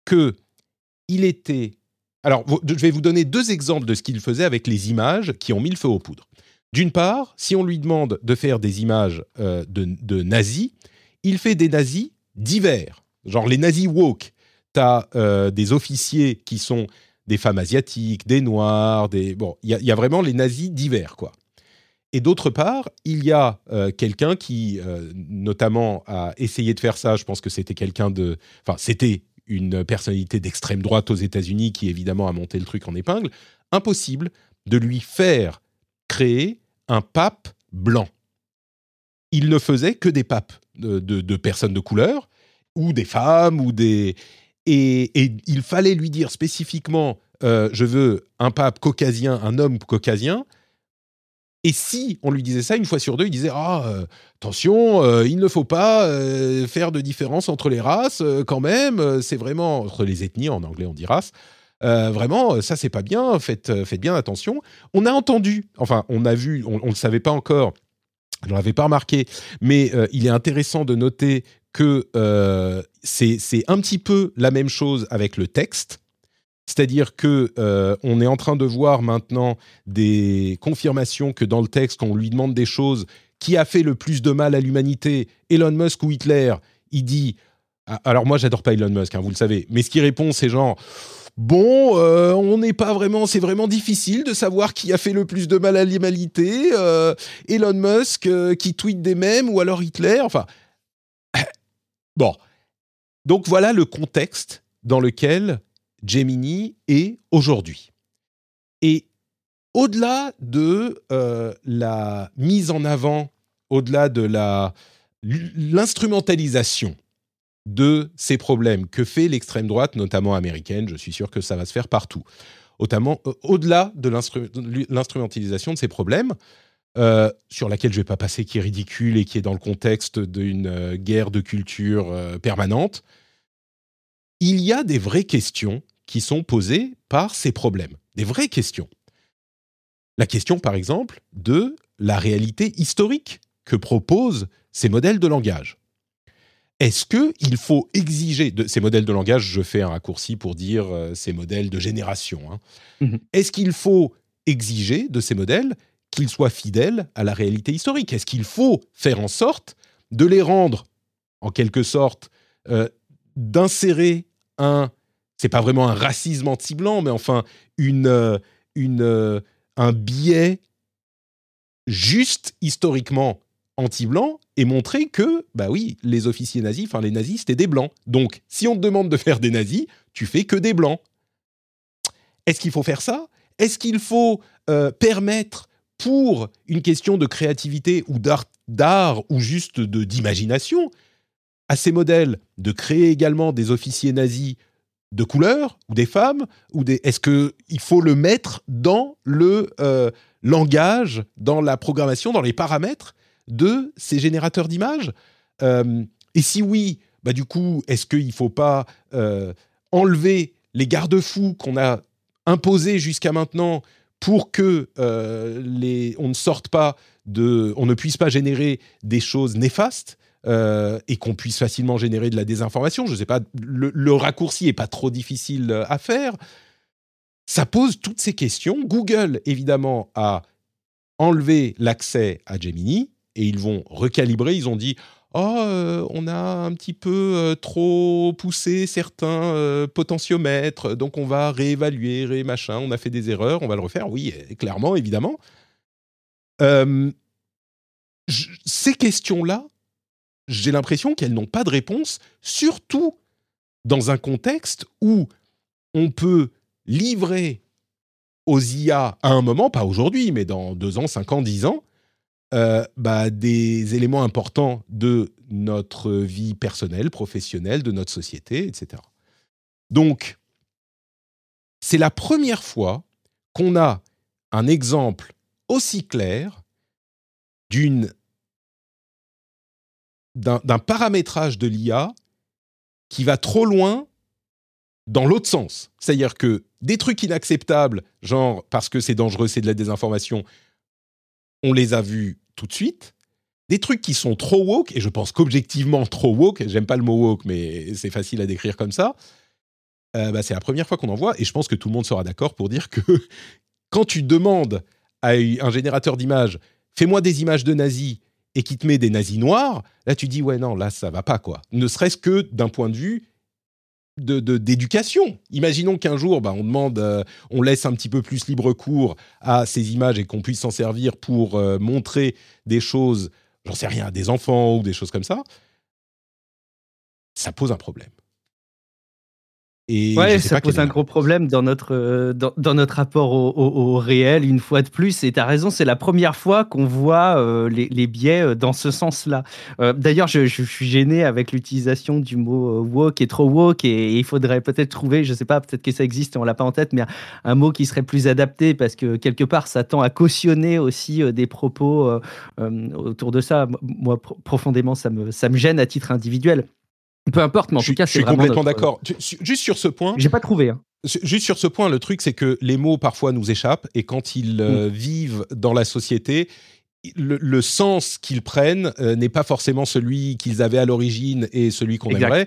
qu'il était... Alors, je vais vous donner deux exemples de ce qu'il faisait avec les images qui ont mis le feu aux poudres. D'une part, si on lui demande de faire des images euh, de, de nazis, il fait des nazis divers. Genre les nazis woke. Tu as euh, des officiers qui sont des femmes asiatiques, des noirs, des... Bon, il y, y a vraiment les nazis divers, quoi. Et d'autre part, il y a euh, quelqu'un qui, euh, notamment, a essayé de faire ça. Je pense que c'était quelqu'un de... Enfin, c'était... une personnalité d'extrême droite aux États-Unis qui, évidemment, a monté le truc en épingle, impossible de lui faire créer un pape blanc. Il ne faisait que des papes de, de, de personnes de couleur, ou des femmes, ou des... Et, et il fallait lui dire spécifiquement euh, « je veux un pape caucasien, un homme caucasien », et si on lui disait ça, une fois sur deux, il disait « Ah, euh, attention, euh, il ne faut pas euh, faire de différence entre les races, euh, quand même, euh, c'est vraiment... » Entre les ethnies, en anglais on dit race. Euh, vraiment, ça c'est pas bien, faites, faites bien attention. On a entendu, enfin on a vu, on ne le savait pas encore, je ne l'avais pas remarqué, mais euh, il est intéressant de noter que euh, c'est, c'est un petit peu la même chose avec le texte. C'est-à-dire que euh, on est en train de voir maintenant des confirmations que dans le texte, quand on lui demande des choses, qui a fait le plus de mal à l'humanité, Elon Musk ou Hitler, il dit... Alors moi, j'adore pas Elon Musk, hein, vous le savez, mais ce qu'il répond, c'est genre... Bon, euh, on n'est pas vraiment... C'est vraiment difficile de savoir qui a fait le plus de mal à l'humanité. Euh, Elon Musk euh, qui tweet des mèmes ou alors Hitler. Enfin... Bon. Donc voilà le contexte dans lequel Gemini est aujourd'hui. Et au-delà de euh, la mise en avant, au-delà de la, l'instrumentalisation de ces problèmes que fait l'extrême droite, notamment américaine, je suis sûr que ça va se faire partout, notamment, euh, au-delà de l'instru- l'instrumentalisation de ces problèmes, euh, sur laquelle je ne vais pas passer, qui est ridicule et qui est dans le contexte d'une euh, guerre de culture euh, permanente, il y a des vraies questions qui sont posées par ces problèmes, des vraies questions. La question, par exemple, de la réalité historique que proposent ces modèles de langage. Est-ce qu'il faut exiger de ces modèles de langage, je fais un raccourci pour dire euh, ces modèles de génération, hein. Mmh. Est-ce qu'il faut exiger de ces modèles qu'ils soient fidèles à la réalité historique ? Est-ce qu'il faut faire en sorte de les rendre, en quelque sorte, euh, d'insérer un, c'est pas vraiment un racisme anti-blanc, mais enfin une, euh, une, euh, un biais juste historiquement anti-blanc et montrer que, bah oui, les officiers nazis, enfin les nazis, c'était des blancs. Donc, si on te demande de faire des nazis, tu fais que des blancs. Est-ce qu'il faut faire ça ? Est-ce qu'il faut euh, permettre, pour une question de créativité ou d'art, d'art ou juste de, d'imagination, à ces modèles de créer également des officiers nazis de couleur ou des femmes ou des... Est-ce qu'il faut le mettre dans le euh, langage, dans la programmation, dans les paramètres de ces générateurs d'images ? euh, Et si oui, bah du coup, est-ce qu'il ne faut pas euh, enlever les garde-fous qu'on a imposés jusqu'à maintenant pour que euh, les, on ne sorte pas de... on ne puisse pas générer des choses néfastes ? Euh, et qu'on puisse facilement générer de la désinformation, je ne sais pas, le, le raccourci n'est pas trop difficile à faire. Ça pose toutes ces questions. Google, évidemment, a enlevé l'accès à Gemini et ils vont recalibrer. Ils ont dit « Oh, euh, on a un petit peu euh, trop poussé certains euh, potentiomètres, donc on va réévaluer, ré-machin, on a fait des erreurs, on va le refaire. » Oui, clairement, évidemment. Euh, j- ces questions-là, j'ai l'impression qu'elles n'ont pas de réponse, surtout dans un contexte où on peut livrer aux I A à un moment, pas aujourd'hui, mais dans deux ans, cinq ans, dix ans, euh, bah, des éléments importants de notre vie personnelle, professionnelle, de notre société, et cetera. Donc, c'est la première fois qu'on a un exemple aussi clair d'une D'un, d'un paramétrage de l'I A qui va trop loin dans l'autre sens. C'est-à-dire que des trucs inacceptables, genre parce que c'est dangereux, c'est de la désinformation, on les a vus tout de suite. Des trucs qui sont trop woke, et je pense qu'objectivement trop woke, j'aime pas le mot woke, mais c'est facile à décrire comme ça, euh, bah c'est la première fois qu'on en voit, et je pense que tout le monde sera d'accord pour dire que quand tu demandes à un générateur d'images « fais-moi des images de nazis », et qui te met des nazis noirs, là tu dis ouais non, là ça va pas quoi. Ne serait-ce que d'un point de vue de, de, d'éducation. Imaginons qu'un jour bah, on demande, euh, on laisse un petit peu plus libre cours à ces images et qu'on puisse s'en servir pour euh, montrer des choses, j'en sais rien, à des enfants ou des choses comme ça. Ça pose un problème. Et ouais, ça pose un gros problème dans notre, euh, dans, dans notre rapport au, au, au réel, une fois de plus. Et tu as raison, c'est la première fois qu'on voit euh, les, les biais dans ce sens-là. Euh, d'ailleurs, je, je suis gêné avec l'utilisation du mot woke et trop woke. Et, et il faudrait peut-être trouver, je ne sais pas, peut-être que ça existe et on ne l'a pas en tête, mais un, un mot qui serait plus adapté parce que quelque part, ça tend à cautionner aussi euh, des propos euh, euh, autour de ça. Moi, pro- profondément, ça me, ça me gêne à titre individuel. Peu importe, mais en je, tout cas, c'est je suis vraiment complètement notre... d'accord. Juste sur ce point, j'ai pas trouvé. Hein. Juste sur ce point, le truc, c'est que les mots parfois nous échappent et quand ils euh, mmh. vivent dans la société, le, le sens qu'ils prennent euh, n'est pas forcément celui qu'ils avaient à l'origine et celui qu'on exact. aimerait.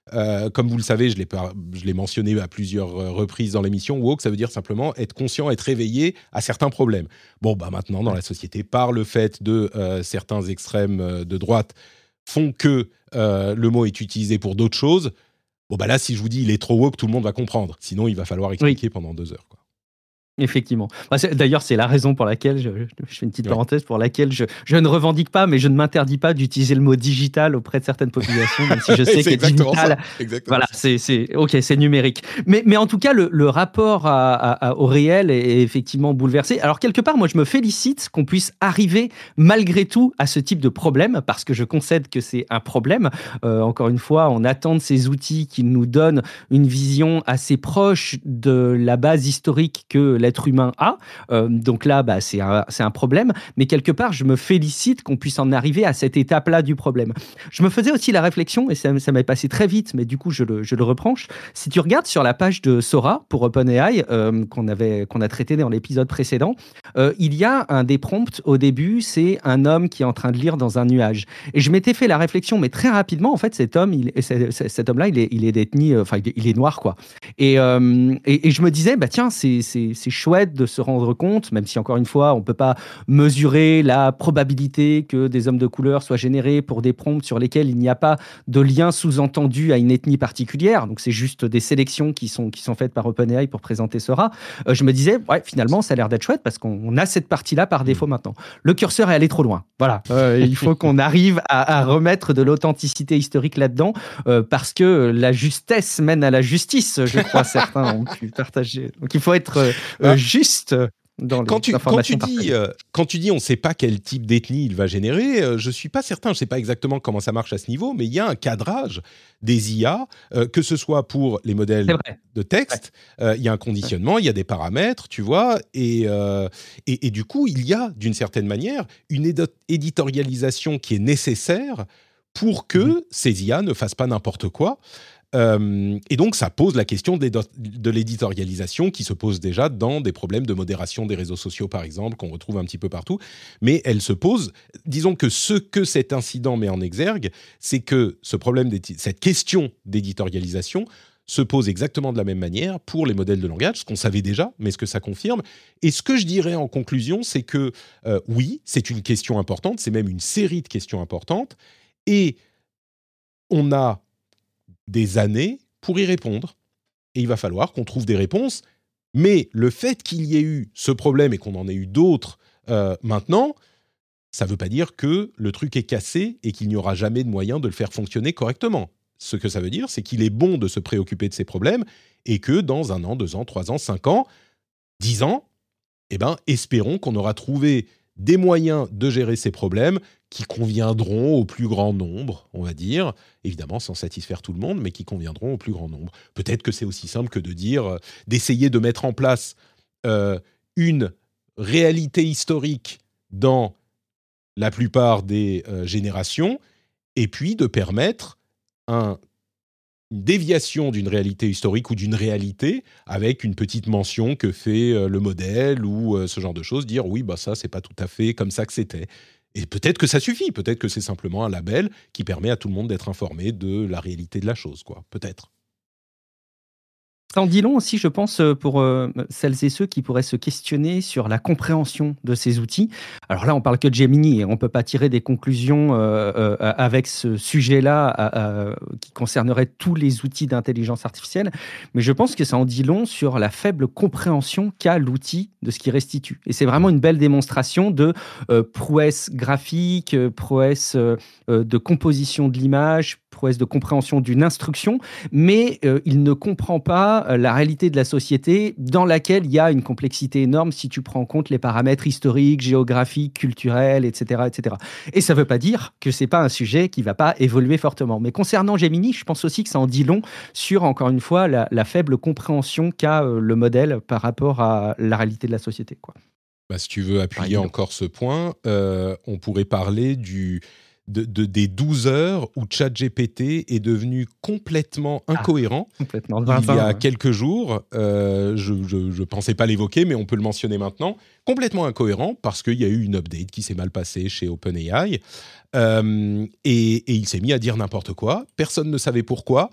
Euh, comme vous le savez, je l'ai, par... je l'ai mentionné à plusieurs reprises dans l'émission, woke, ça veut dire simplement être conscient, être réveillé à certains problèmes. Bon, bah maintenant, dans la société, par le fait de euh, certains extrêmes de droite font que euh, le mot est utilisé pour d'autres choses, bon, bah là, si je vous dis il est trop woke, tout le monde va comprendre. Sinon, il va falloir expliquer oui. pendant deux heures, quoi. Effectivement. D'ailleurs, c'est la raison pour laquelle, je, je fais une petite ouais. parenthèse, pour laquelle je, je ne revendique pas, mais je ne m'interdis pas d'utiliser le mot digital auprès de certaines populations, même si je sais que digital, voilà, c'est, c'est, ok, c'est numérique. Mais, mais en tout cas, le, le rapport à, à, au réel est, est effectivement bouleversé. Alors, quelque part, moi, je me félicite qu'on puisse arriver, malgré tout, à ce type de problème, parce que je concède que c'est un problème. Euh, encore une fois, on attend de ces outils qui nous donnent une vision assez proche de la base historique que la l'être humain a. Euh, donc là, bah, c'est, un, c'est un problème. Mais quelque part, je me félicite qu'on puisse en arriver à cette étape-là du problème. Je me faisais aussi la réflexion, et ça, ça m'est passé très vite, mais du coup, je le, je le reprends. Si tu regardes sur la page de Sora pour OpenAI, euh, qu'on, avait, qu'on a traité dans l'épisode précédent, euh, il y a un des prompts au début, c'est un homme qui est en train de lire dans un nuage. Et je m'étais fait la réflexion, mais très rapidement, en fait, cet homme, il, cet homme-là, il est, il est d'ethnie, enfin, il, il est noir, quoi. Et, euh, et, et je me disais, bah tiens, c'est, c'est, c'est chouette de se rendre compte, même si encore une fois, on ne peut pas mesurer la probabilité que des hommes de couleur soient générés pour des prompts sur lesquels il n'y a pas de lien sous-entendu à une ethnie particulière. Donc, c'est juste des sélections qui sont, qui sont faites par OpenAI pour présenter Sora. Euh, je me disais, ouais, finalement, ça a l'air d'être chouette parce qu'on a cette partie-là par défaut maintenant. Le curseur est allé trop loin. Voilà. Euh, il faut qu'on arrive à, à remettre de l'authenticité historique là-dedans euh, parce que la justesse mène à la justice, je crois, certains ont pu partager. Donc, il faut être euh, ah. juste dans quand les tu, informations quand tu dis, euh, quand tu dis on ne sait pas quel type d'ethnie il va générer, euh, je ne suis pas certain, je ne sais pas exactement comment ça marche à ce niveau, mais il y a un cadrage des I A, euh, que ce soit pour les modèles de texte, il ouais. euh, y a un conditionnement, il y a des paramètres, tu vois, et, euh, et, et du coup, il y a d'une certaine manière une édo- éditorialisation qui est nécessaire pour que mmh. ces I A ne fassent pas n'importe quoi. Euh, et donc, ça pose la question de l'éditorialisation qui se pose déjà dans des problèmes de modération des réseaux sociaux, par exemple, qu'on retrouve un petit peu partout. Mais elle se pose, disons que ce que cet incident met en exergue, c'est que ce problème, cette question d'éditorialisation se pose exactement de la même manière pour les modèles de langage, ce qu'on savait déjà, mais ce que ça confirme. Et ce que je dirais en conclusion, c'est que euh, oui, c'est une question importante, c'est même une série de questions importantes, et on a des années pour y répondre. Et il va falloir qu'on trouve des réponses. Mais le fait qu'il y ait eu ce problème et qu'on en ait eu d'autres euh, maintenant, ça ne veut pas dire que le truc est cassé et qu'il n'y aura jamais de moyen de le faire fonctionner correctement. Ce que ça veut dire, c'est qu'il est bon de se préoccuper de ces problèmes et que dans un an, deux ans, trois ans, cinq ans, dix ans, eh ben, espérons qu'on aura trouvé des moyens de gérer ces problèmes qui conviendront au plus grand nombre, on va dire, évidemment sans satisfaire tout le monde, mais qui conviendront au plus grand nombre. Peut-être que c'est aussi simple que de dire, euh, d'essayer de mettre en place euh, une réalité historique dans la plupart des euh, générations, et puis de permettre un une déviation d'une réalité historique ou d'une réalité avec une petite mention que fait euh, le modèle ou euh, ce genre de choses, dire oui, bah ça, c'est pas tout à fait comme ça que c'était. Et peut-être que ça suffit, peut-être que c'est simplement un label qui permet à tout le monde d'être informé de la réalité de la chose, quoi. Peut-être. Ça en dit long aussi, je pense, pour euh, celles et ceux qui pourraient se questionner sur la compréhension de ces outils. Alors là, on parle que de Gemini et on ne peut pas tirer des conclusions euh, euh, avec ce sujet-là euh, qui concernerait tous les outils d'intelligence artificielle, mais je pense que ça en dit long sur la faible compréhension qu'a l'outil de ce qu'il restitue. Et c'est vraiment une belle démonstration de euh, prouesse graphique, prouesse euh, de composition de l'image, prouesse de compréhension d'une instruction, mais euh, il ne comprend pas la réalité de la société dans laquelle il y a une complexité énorme si tu prends en compte les paramètres historiques, géographiques, culturels, et cetera, et cetera. Et ça ne veut pas dire que ce n'est pas un sujet qui ne va pas évoluer fortement. Mais concernant Gemini, je pense aussi que ça en dit long sur, encore une fois, la, la faible compréhension qu'a euh, le modèle par rapport à la réalité de la société, quoi. Bah, si tu veux appuyer encore ce point, euh, on pourrait parler du... De, de, des douze heures où ChatGPT est devenu complètement incohérent. Ah, complètement. Il y a quelques jours, euh, je ne pensais pas l'évoquer, mais on peut le mentionner maintenant, complètement incohérent parce qu'il y a eu une update qui s'est mal passée chez OpenAI euh, et, et il s'est mis à dire n'importe quoi. Personne ne savait pourquoi.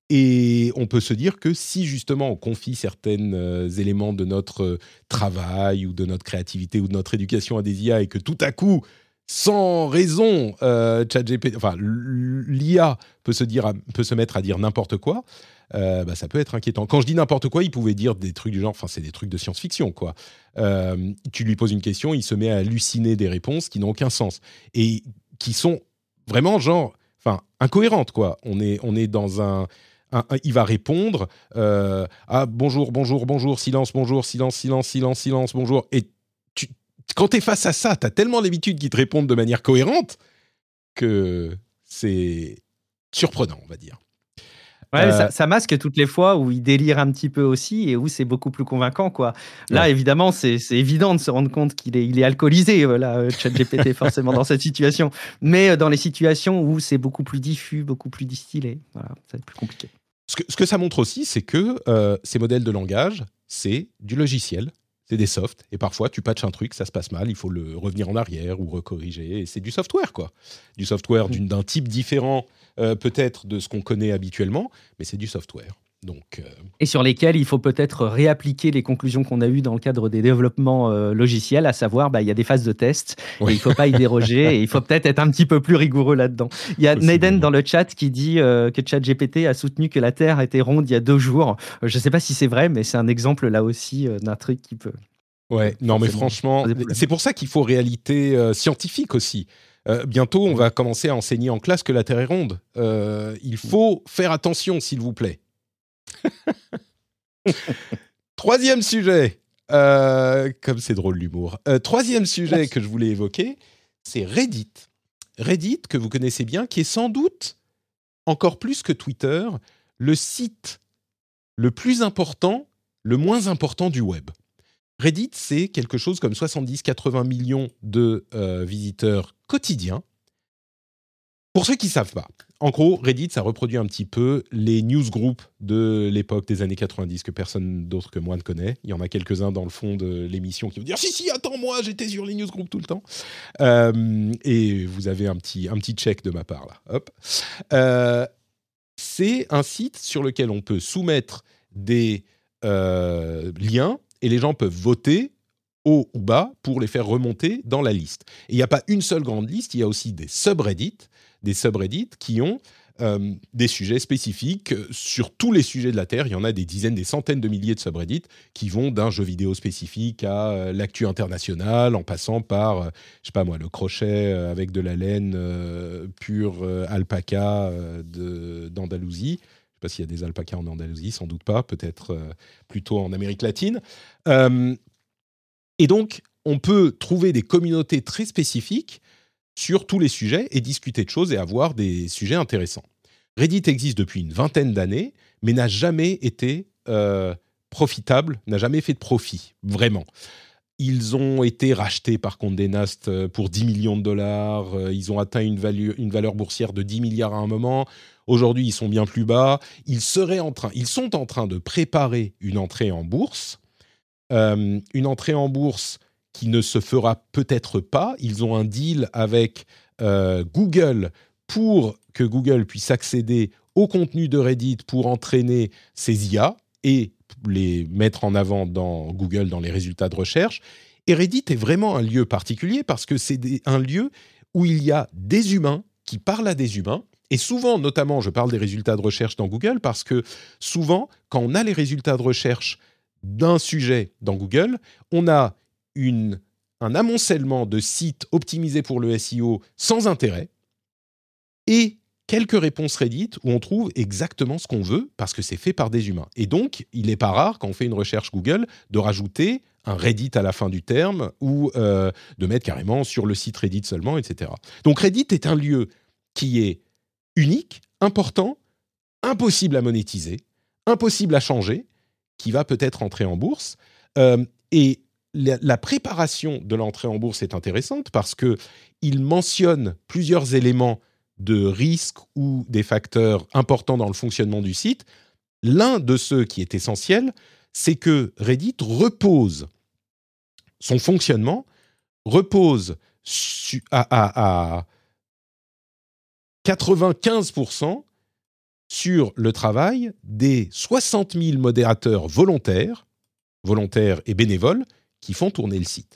Et on peut se dire que si justement on confie certains euh, éléments de notre euh, travail ou de notre créativité ou de notre éducation à des I A et que tout à coup, sans raison, euh, ChatGPT, enfin l'I A peut se dire, peut se mettre à dire n'importe quoi. Euh, bah, ça peut être inquiétant. Quand je dis n'importe quoi, il pouvait dire des trucs du genre, enfin c'est des trucs de science-fiction quoi. Euh, tu lui poses une question, il se met à halluciner des réponses qui n'ont aucun sens et qui sont vraiment genre, enfin incohérentes quoi. On est on est dans un, un, un il va répondre euh, ah bonjour bonjour bonjour silence bonjour silence silence silence silence bonjour et tu, quand t'es face à ça, t'as tellement l'habitude qu'ils te répondent de manière cohérente que c'est surprenant on va dire. Ouais, euh, ça, ça masque toutes les fois où il délire un petit peu aussi et où c'est beaucoup plus convaincant, quoi. Là, ouais. évidemment, c'est, c'est évident de se rendre compte qu'il est, il est alcoolisé, voilà, ChatGPT, forcément, dans cette situation. Mais dans les situations où c'est beaucoup plus diffus, beaucoup plus distillé, voilà, c'est plus compliqué. Ce que, ce que ça montre aussi, c'est que euh, ces modèles de langage, c'est du logiciel, c'est des softs, et parfois, tu patches un truc, ça se passe mal, il faut le revenir en arrière ou recorriger, et c'est du software, quoi. Du software d'une, d'un type différent, euh, peut-être, de ce qu'on connaît habituellement, mais c'est du software. Donc, euh... Et sur lesquels il faut peut-être réappliquer les conclusions qu'on a eues dans le cadre des développements euh, logiciels, à savoir, bah, il y a des phases de test, oui. et il ne faut pas y déroger, et il faut peut-être être un petit peu plus rigoureux là-dedans. Il y a Naden dans le chat qui dit euh, que ChatGPT a soutenu que la Terre était ronde il y a deux jours. Euh, je ne sais pas si c'est vrai, mais c'est un exemple là aussi euh, d'un truc qui peut... Ouais, non mais franchement, c'est pour ça qu'il faut réalité euh, scientifique aussi. Euh, bientôt, on va commencer à enseigner en classe que la Terre est ronde. Euh, il faut faire attention, s'il vous plaît. Troisième sujet, euh, comme c'est drôle l'humour. Euh, troisième sujet Merci. que je voulais évoquer, c'est Reddit. Reddit, que vous connaissez bien, qui est sans doute, encore plus que Twitter, le site le plus important, le moins important du web. Reddit, c'est quelque chose comme soixante-dix à quatre-vingts millions de euh, visiteurs quotidiens. Pour ceux qui ne savent pas, en gros, Reddit, ça reproduit un petit peu les newsgroups de l'époque des années quatre-vingt-dix que personne d'autre que moi ne connaît. Il y en a quelques-uns dans le fond de l'émission qui vont dire « Si, si, attends, moi, j'étais sur les newsgroups tout le temps. Euh, » Et vous avez un petit, un petit check de ma part, là. Hop. Euh, c'est un site sur lequel on peut soumettre des euh, liens et les gens peuvent voter haut ou bas pour les faire remonter dans la liste. Et il n'y a pas une seule grande liste, il y a aussi des subreddits, des subreddits qui ont euh, des sujets spécifiques sur tous les sujets de la Terre. Il y en a des dizaines, des centaines de milliers de subreddits qui vont d'un jeu vidéo spécifique à euh, l'actu internationale, en passant par, euh, je sais pas moi, le crochet euh, avec de la laine euh, pure euh, alpaca euh, de, d'Andalousie. Je ne sais pas s'il y a des alpacas en Andalousie, sans doute pas, peut-être euh, plutôt en Amérique latine. Euh, et donc, on peut trouver des communautés très spécifiques sur tous les sujets et discuter de choses et avoir des sujets intéressants. Reddit existe depuis une vingtaine d'années, mais n'a jamais été euh, profitable, n'a jamais fait de profit, vraiment. Ils ont été rachetés par Condé Nast pour dix millions de dollars, euh, ils ont atteint une, value, une valeur boursière de dix milliards à un moment. Aujourd'hui, ils sont bien plus bas. Ils, seraient en train, ils sont en train de préparer une entrée en bourse, euh, une entrée en bourse qui ne se fera peut-être pas. Ils ont un deal avec euh, Google pour que Google puisse accéder au contenu de Reddit pour entraîner ses I A et les mettre en avant dans Google dans les résultats de recherche. Et Reddit est vraiment un lieu particulier parce que c'est des, un lieu où il y a des humains qui parlent à des humains. Et souvent, notamment, je parle des résultats de recherche dans Google parce que souvent, quand on a les résultats de recherche d'un sujet dans Google, on a une, un amoncellement de sites optimisés pour le S E O sans intérêt et quelques réponses Reddit où on trouve exactement ce qu'on veut parce que c'est fait par des humains. Et donc, il n'est pas rare, quand on fait une recherche Google, de rajouter un Reddit à la fin du terme ou euh, de mettre carrément sur le site Reddit seulement, et cetera. Donc, Reddit est un lieu qui est unique, important, impossible à monétiser, impossible à changer, qui va peut-être entrer en bourse. Euh, et la, la préparation de l'entrée en bourse est intéressante parce qu'il mentionne plusieurs éléments de risque ou des facteurs importants dans le fonctionnement du site. L'un de ceux qui est essentiel, c'est que Reddit repose, son fonctionnement repose su, à, à, à quatre-vingt-quinze pour cent sur le travail des soixante mille modérateurs volontaires, volontaires et bénévoles, qui font tourner le site.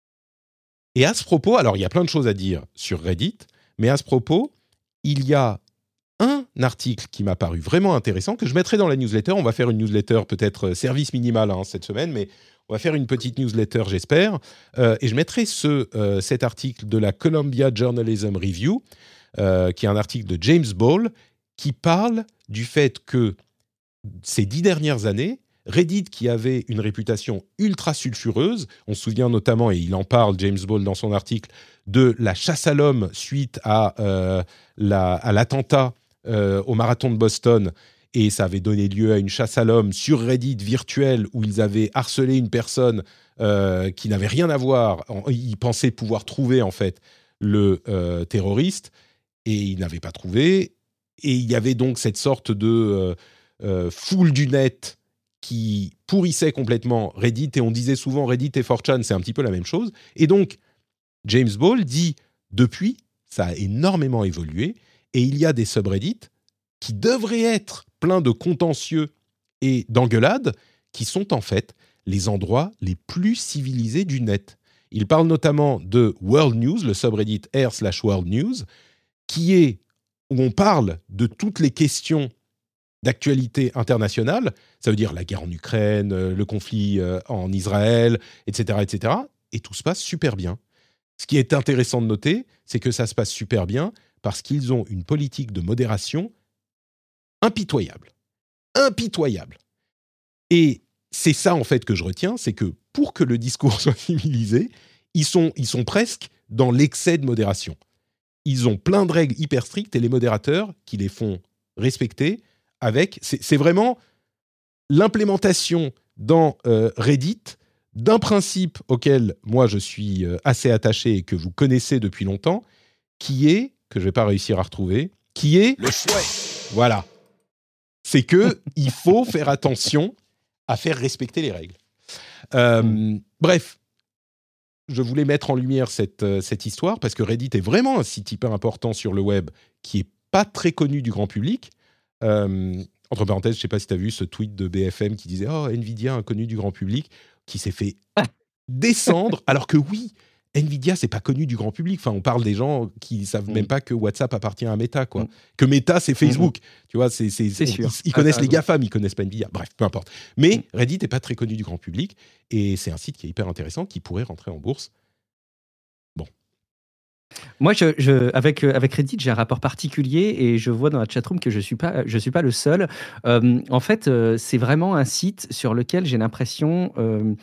Et à ce propos, alors il y a plein de choses à dire sur Reddit, mais à ce propos, il y a un article qui m'a paru vraiment intéressant, que je mettrai dans la newsletter. On va faire une newsletter peut-être service minimal hein, cette semaine, mais on va faire une petite newsletter, j'espère. Euh, et je mettrai ce, euh, cet article de la Columbia Journalism Review, euh, qui est un article de James Ball, qui parle du fait que ces dix dernières années, Reddit, qui avait une réputation ultra sulfureuse, on se souvient notamment, et il en parle, James Ball, dans son article, de la chasse à l'homme suite à, euh, la, à l'attentat euh, au marathon de Boston, et ça avait donné lieu à une chasse à l'homme sur Reddit virtuel, où ils avaient harcelé une personne euh, qui n'avait rien à voir. Ils pensaient pouvoir trouver, en fait, le euh, terroriste, et ils n'avaient pas trouvé. Et il y avait donc cette sorte de euh, euh, foule du net qui pourrissait complètement Reddit, et on disait souvent Reddit et four chan, c'est un petit peu la même chose. Et donc, James Ball dit, depuis, ça a énormément évolué, et il y a des subreddits qui devraient être pleins de contentieux et d'engueulades, qui sont en fait les endroits les plus civilisés du net. Il parle notamment de World News, le subreddit r slash World News, qui est où on parle de toutes les questions d'actualité internationale, ça veut dire la guerre en Ukraine, le conflit en Israël, et cetera, et cetera, et tout se passe super bien. Ce qui est intéressant de noter, c'est que ça se passe super bien parce qu'ils ont une politique de modération impitoyable. Impitoyable. Et c'est ça, en fait, que je retiens, c'est que pour que le discours soit civilisé, ils sont, ils sont presque dans l'excès de modération. Ils ont plein de règles hyper strictes et les modérateurs qui les font respecter avec... C'est, c'est vraiment l'implémentation dans euh, Reddit d'un principe auquel moi je suis euh, assez attaché et que vous connaissez depuis longtemps, qui est, que je ne vais pas réussir à retrouver, qui est... Le souhait. Voilà. C'est qu'il faut faire attention à faire respecter les règles. Euh, mmh. Bref, je voulais mettre en lumière cette, euh, cette histoire parce que Reddit est vraiment un site hyper important sur le web qui n'est pas très connu du grand public. Euh, entre parenthèses, je ne sais pas si tu as vu ce tweet de B F M qui disait « Oh, Nvidia, inconnu du grand public », qui s'est fait descendre, alors que oui, Nvidia, c'est pas connu du grand public. Enfin, on parle des gens qui savent mmh. même pas que WhatsApp appartient à Meta, quoi. Mmh. Que Meta, c'est Facebook. Mmh. Tu vois, c'est, c'est, c'est on, sûr. Ils, ils connaissent ah, les GAFAM, ils connaissent pas Nvidia. Bref, peu importe. Mais mmh. Reddit est pas très connu du grand public et c'est un site qui est hyper intéressant, qui pourrait rentrer en bourse. Bon. Moi, je, je, avec, avec Reddit, j'ai un rapport particulier et je vois dans la chatroom que je ne suis pas, je suis pas le seul. Euh, en fait, euh, c'est vraiment un site sur lequel j'ai l'impression... Euh,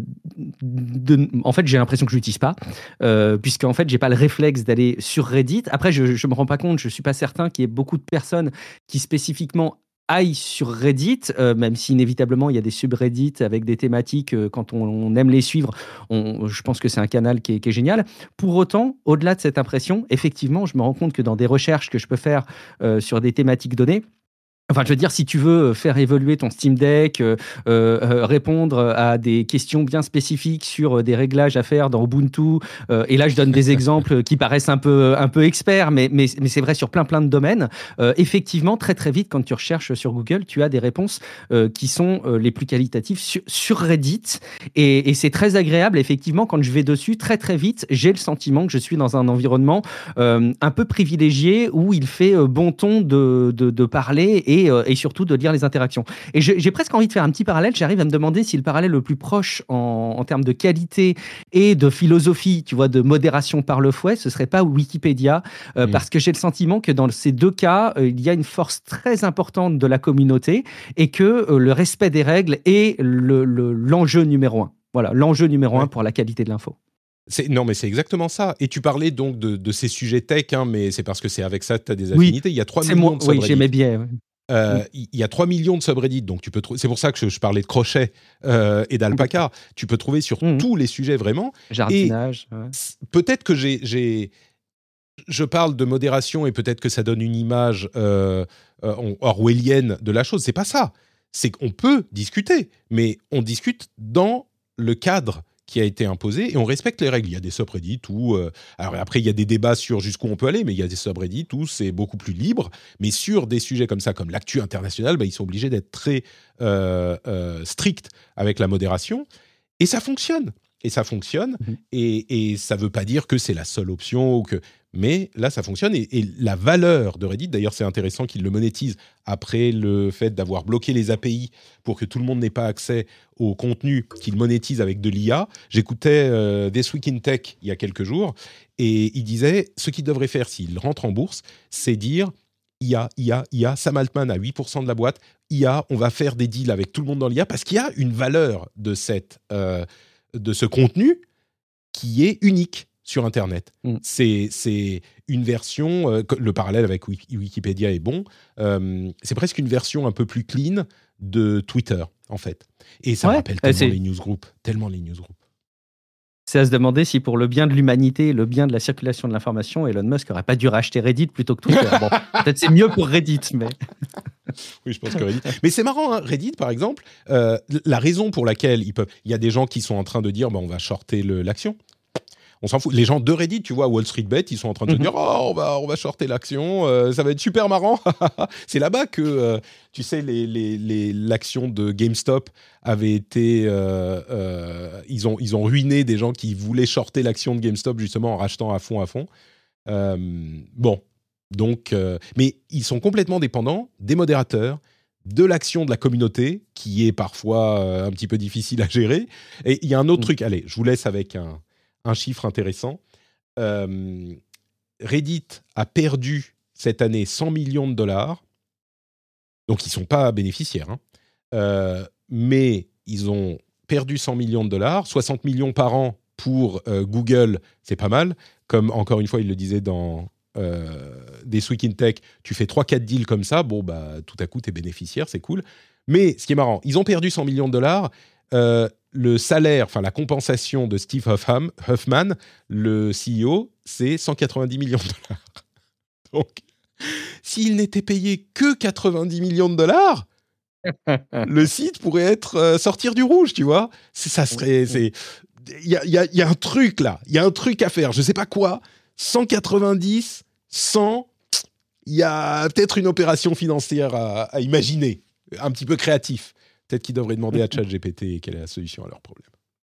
De, en fait, j'ai l'impression que je l'utilise pas, euh, puisque en fait, j'ai pas le réflexe d'aller sur Reddit. Après, je, je me rends pas compte, je suis pas certain qu'il y ait beaucoup de personnes qui spécifiquement aillent sur Reddit, euh, même si inévitablement il y a des subreddits avec des thématiques. Euh, quand on, on aime les suivre, on, je pense que c'est un canal qui est, qui est génial. Pour autant, au-delà de cette impression, effectivement, je me rends compte que dans des recherches que je peux faire euh, sur des thématiques données. Enfin, je veux dire, si tu veux faire évoluer ton Steam Deck, euh, euh, répondre à des questions bien spécifiques sur des réglages à faire dans Ubuntu, euh, et là, je donne des exemples qui paraissent un peu, un peu experts, mais, mais, mais c'est vrai sur plein, plein de domaines. Euh, effectivement, très, très vite, quand tu recherches sur Google, tu as des réponses euh, qui sont euh, les plus qualitatives sur, sur Reddit. Et, et c'est très agréable, effectivement, quand je vais dessus, très, très vite, j'ai le sentiment que je suis dans un environnement euh, un peu privilégié où il fait euh, bon ton de, de, de parler et Et, euh, et surtout de lire les interactions. Et je, j'ai presque envie de faire un petit parallèle. J'arrive à me demander si le parallèle le plus proche en, en termes de qualité et de philosophie, tu vois, de modération par le fouet, ce serait pas Wikipédia, euh, mmh. parce que j'ai le sentiment que dans ces deux cas, euh, il y a une force très importante de la communauté et que euh, le respect des règles est le, le, l'enjeu numéro un. Voilà, l'enjeu numéro ouais. un pour la qualité de l'info. C'est, non, mais c'est exactement ça. Et tu parlais donc de, de ces sujets tech, hein, mais c'est parce que c'est avec ça que tu as des affinités. Oui, il y a trois millions moi, de subreddits. Oui, j'aimais bien. Ouais. Euh, il y a trois millions de subreddits, donc tu peux trou- c'est pour ça que je, je parlais de crochet euh, et d'alpaca. Tu peux trouver sur mmh. tous les sujets vraiment. Jardinage. Ouais. Peut-être que j'ai, j'ai, je parle de modération et peut-être que ça donne une image euh, euh, orwellienne de la chose. C'est pas ça. C'est qu'on peut discuter, mais on discute dans le cadre qui a été imposée et on respecte les règles. Il y a des subreddits où... Euh, alors après, il y a des débats sur jusqu'où on peut aller, mais il y a des subreddits où c'est beaucoup plus libre. Mais sur des sujets comme ça, comme l'actu internationale, bah, ils sont obligés d'être très euh, euh, stricts avec la modération. Et ça fonctionne. Et ça fonctionne. Mmh. Et, et ça ne veut pas dire que c'est la seule option ou que... Mais là, ça fonctionne. Et, et la valeur de Reddit, d'ailleurs, c'est intéressant qu'ils le monétisent après le fait d'avoir bloqué les A P I pour que tout le monde n'ait pas accès au contenu qu'ils monétisent avec de l'I A. J'écoutais euh, This Week in Tech il y a quelques jours et il disait ce qu'ils devraient faire s'ils rentrent en bourse, c'est dire I A, I A, I A. Sam Altman a huit pour cent de la boîte. I A, on va faire des deals avec tout le monde dans l'I A parce qu'il y a une valeur de, cette, euh, de ce contenu qui est unique sur Internet. Mm. C'est, c'est une version, euh, le parallèle avec Wikipédia est bon, euh, c'est presque une version un peu plus clean de Twitter, en fait. Et ça ouais, rappelle tellement c'est... les newsgroups, tellement les newsgroups. C'est à se demander si pour le bien de l'humanité, le bien de la circulation de l'information, Elon Musk n'aurait pas dû racheter Reddit plutôt que Twitter. Bon, peut-être c'est mieux pour Reddit, mais... Oui, je pense que Reddit... Mais c'est marrant, hein, Reddit, par exemple, euh, la raison pour laquelle ils peuvent... Il y a des gens qui sont en train de dire bah, on va shorter le, l'action. On s'en fout. Les gens de Reddit, tu vois, Wall Street Bet, ils sont en train de se dire oh, on va, on va shorter l'action, euh, ça va être super marrant. C'est là-bas que, euh, tu sais, les, les, les, l'action de GameStop avait été... Euh, euh, ils, ont, ils ont ruiné des gens qui voulaient shorter l'action de GameStop justement en rachetant à fond à fond. Euh, bon, donc... Euh, mais ils sont complètement dépendants des modérateurs, de l'action de la communauté, qui est parfois euh, un petit peu difficile à gérer. Et il y a un autre mmh. truc, allez, je vous laisse avec un... un chiffre intéressant. Euh, Reddit a perdu cette année cent millions de dollars. Donc, ils ne sont pas bénéficiaires. Hein. Euh, mais ils ont perdu cent millions de dollars. soixante millions par an pour euh, Google, c'est pas mal. Comme, encore une fois, il le disait dans euh, This Week in Tech, tu fais trois quatre deals comme ça, bon, bah, tout à coup, tu es bénéficiaire, c'est cool. Mais ce qui est marrant, ils ont perdu cent millions de dollars. Euh, le salaire, enfin la compensation de Steve Huffman, Huffman, le C E O, c'est cent quatre-vingt-dix millions de dollars. Donc, s'il n'était payé que quatre-vingt-dix millions de dollars, le site pourrait être euh, sortir du rouge, tu vois. C'est, ça serait, c'est, il y a, y a, y a un truc là, il y a un truc à faire. Je sais pas quoi. cent quatre-vingt-dix, cent, il y a peut-être une opération financière à, à imaginer, un petit peu créatif. Peut-être qu'ils devraient demander à ChatGPT quelle est la solution à leur problème.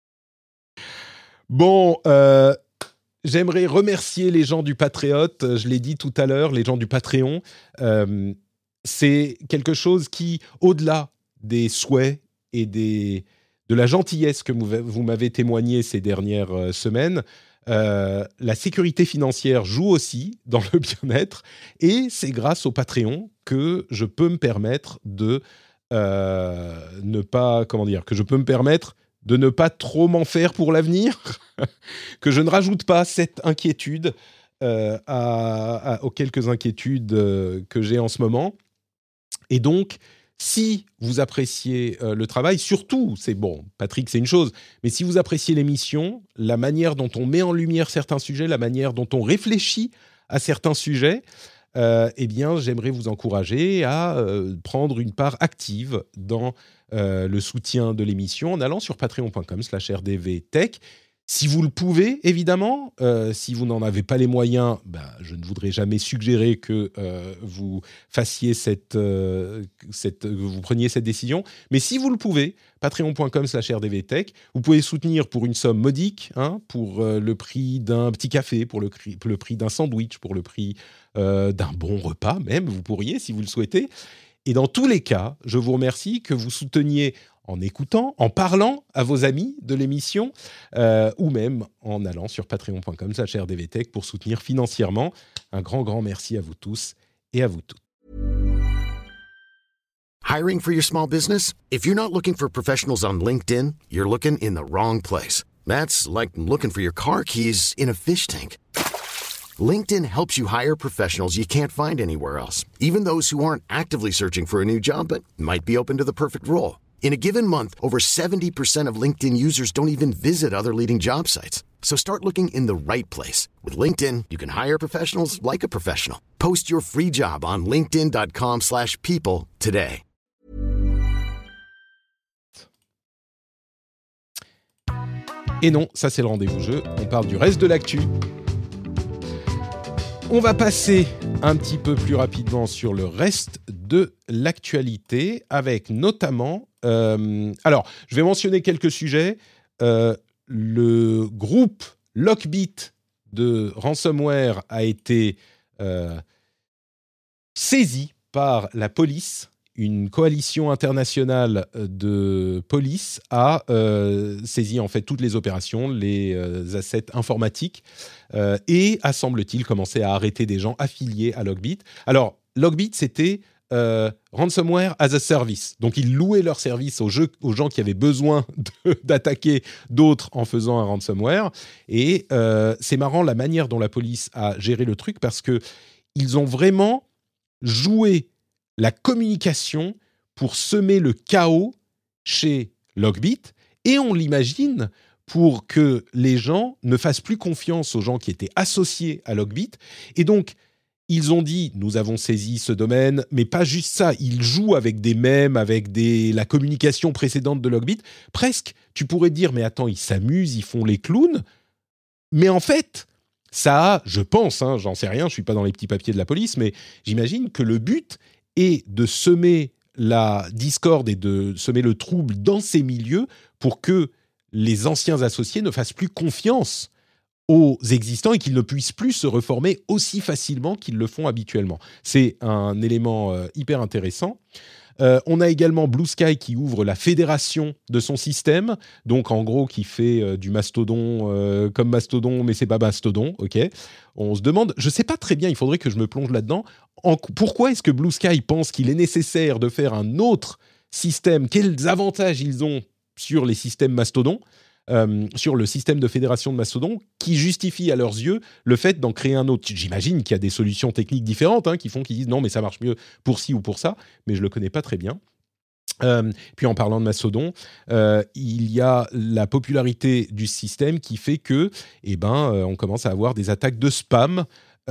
Bon, euh, j'aimerais remercier les gens du Patriote. Je l'ai dit tout à l'heure, les gens du Patreon. Euh, c'est quelque chose qui, au-delà des souhaits et des, de la gentillesse que vous, vous m'avez témoigné ces dernières euh, semaines, euh, la sécurité financière joue aussi dans le bien-être. Et c'est grâce au Patreon que je peux me permettre de... Euh, ne pas, comment dire, que je peux me permettre de ne pas trop m'en faire pour l'avenir, que je ne rajoute pas cette inquiétude euh, à, à, aux quelques inquiétudes euh, que j'ai en ce moment. Et donc, si vous appréciez euh, le travail, surtout, c'est bon, Patrick, c'est une chose, mais si vous appréciez l'émission, la manière dont on met en lumière certains sujets, la manière dont on réfléchit à certains sujets, Euh, eh bien, j'aimerais vous encourager à euh, prendre une part active dans euh, le soutien de l'émission en allant sur patreon point com slash r d v tech. Si vous le pouvez, évidemment, euh, si vous n'en avez pas les moyens, ben, je ne voudrais jamais suggérer que euh, vous fassiez cette, euh, cette, vous preniez cette décision. Mais si vous le pouvez, patreon point com slash r d v tech, vous pouvez soutenir pour une somme modique, hein, pour euh, le prix d'un petit café, pour le, pour le prix d'un sandwich, pour le prix euh, d'un bon repas même, vous pourriez si vous le souhaitez. Et dans tous les cas, je vous remercie que vous souteniez en écoutant, en parlant à vos amis de l'émission, euh, ou même en allant sur patreon point com slash r d v tech pour soutenir financièrement. Un grand, grand merci à vous tous et à vous toutes. Hiring for your small business? If you're not looking for professionals on LinkedIn, you're looking in the wrong place. That's like looking for your car keys in a fish tank. LinkedIn helps you hire professionals you can't find anywhere else, even those who aren't actively searching for a new job but might be open to the perfect role. In a given month, over seventy percent of LinkedIn users don't even visit other leading job sites. So start looking in the right place. With LinkedIn, you can hire professionals like a professional. Post your free job on linkedin dot com slash people today. Et non, ça c'est le rendez-vous jeu. On parle du reste de l'actu. On va passer un petit peu plus rapidement sur le reste de l'actualité, avec notamment... Euh, alors, je vais mentionner quelques sujets. Euh, le groupe Lockbit de ransomware a été euh, saisi par la police. Une coalition internationale de police a euh, saisi en fait toutes les opérations, les euh, assets informatiques euh, et a, semble-t-il, commencé à arrêter des gens affiliés à Lockbit. Alors, Lockbit, c'était euh, Ransomware as a Service. Donc, ils louaient leur service aux, jeux, aux gens qui avaient besoin de, d'attaquer d'autres en faisant un ransomware. Et euh, c'est marrant la manière dont la police a géré le truc parce qu'ils ont vraiment joué la communication pour semer le chaos chez Lockbit, et on l'imagine pour que les gens ne fassent plus confiance aux gens qui étaient associés à Lockbit. Et donc, ils ont dit, nous avons saisi ce domaine, mais pas juste ça, ils jouent avec des mèmes, avec des, la communication précédente de Lockbit. Presque, tu pourrais dire, mais attends, ils s'amusent, ils font les clowns. Mais en fait, ça a, je pense, hein, j'en sais rien, je ne suis pas dans les petits papiers de la police, mais j'imagine que le but et de semer la discorde et de semer le trouble dans ces milieux pour que les anciens associés ne fassent plus confiance aux existants et qu'ils ne puissent plus se reformer aussi facilement qu'ils le font habituellement. C'est un élément euh, hyper intéressant. Euh, on a également Blue Sky qui ouvre la fédération de son système, donc en gros qui fait euh, du Mastodon euh, comme Mastodon, mais c'est pas Mastodon, ok. On se demande, je sais pas très bien, il faudrait que je me plonge là-dedans, en, pourquoi est-ce que Blue Sky pense qu'il est nécessaire de faire un autre système, quels avantages ils ont sur les systèmes Mastodon, Euh, sur le système de fédération de Mastodon, qui justifie à leurs yeux le fait d'en créer un autre. J'imagine qu'il y a des solutions techniques différentes hein, qui font qu'ils disent non mais ça marche mieux pour ci ou pour ça, mais je le connais pas très bien. Euh, puis en parlant de Mastodon, euh, il y a la popularité du système qui fait que, eh ben, euh, on commence à avoir des attaques de spam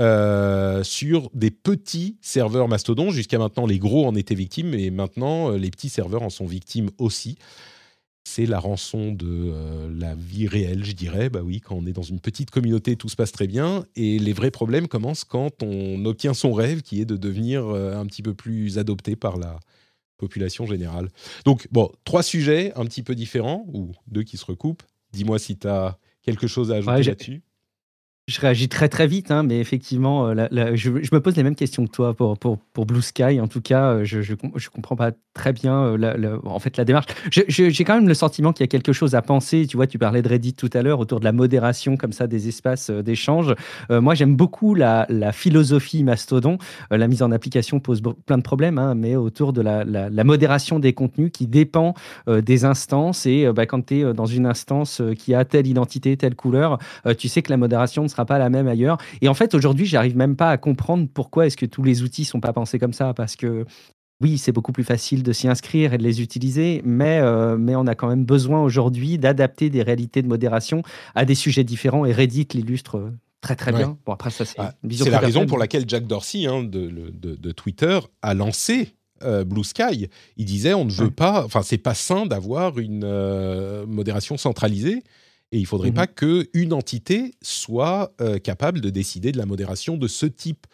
euh, sur des petits serveurs Mastodon. Jusqu'à maintenant, les gros en étaient victimes, et maintenant, euh, les petits serveurs en sont victimes aussi. C'est la rançon de euh, la vie réelle, je dirais. Bah oui, quand on est dans une petite communauté, tout se passe très bien. Et les vrais problèmes commencent quand on obtient son rêve, qui est de devenir euh, un petit peu plus adopté par la population générale. Donc, bon, trois sujets un petit peu différents, ou deux qui se recoupent. Dis-moi si tu as quelque chose à ajouter ouais, là-dessus. Je réagis très très vite, hein, mais effectivement, euh, la, la, je, je me pose les mêmes questions que toi pour, pour, pour Blue Sky. En tout cas, je je, je comprends pas très bien euh, la, la, en fait la démarche. Je, je, j'ai quand même le sentiment qu'il y a quelque chose à penser. Tu vois, tu parlais de Reddit tout à l'heure autour de la modération comme ça des espaces euh, d'échange. Euh, moi, j'aime beaucoup la, la philosophie Mastodon. Euh, la mise en application pose plein de problèmes, hein, mais autour de la, la, la modération des contenus qui dépend euh, des instances. Et euh, bah, quand tu es dans une instance euh, qui a telle identité, telle couleur, euh, tu sais que la modération ne sera pas la même ailleurs. Et en fait, aujourd'hui, j'arrive même pas à comprendre pourquoi est-ce que tous les outils sont pas pensés comme ça, parce que oui, c'est beaucoup plus facile de s'y inscrire et de les utiliser, mais, euh, mais on a quand même besoin aujourd'hui d'adapter des réalités de modération à des sujets différents, et Reddit l'illustre très très bien. Ouais. Bon, après, ça, c'est ah, une vision c'est la raison pour laquelle Jack Dorsey hein, de, de, de Twitter a lancé euh, Blue Sky. Il disait on ne veut ouais. pas, enfin, c'est pas sain d'avoir une euh, modération centralisée. Et il ne faudrait mmh. pas qu'une entité soit euh, capable de décider de la modération de ce type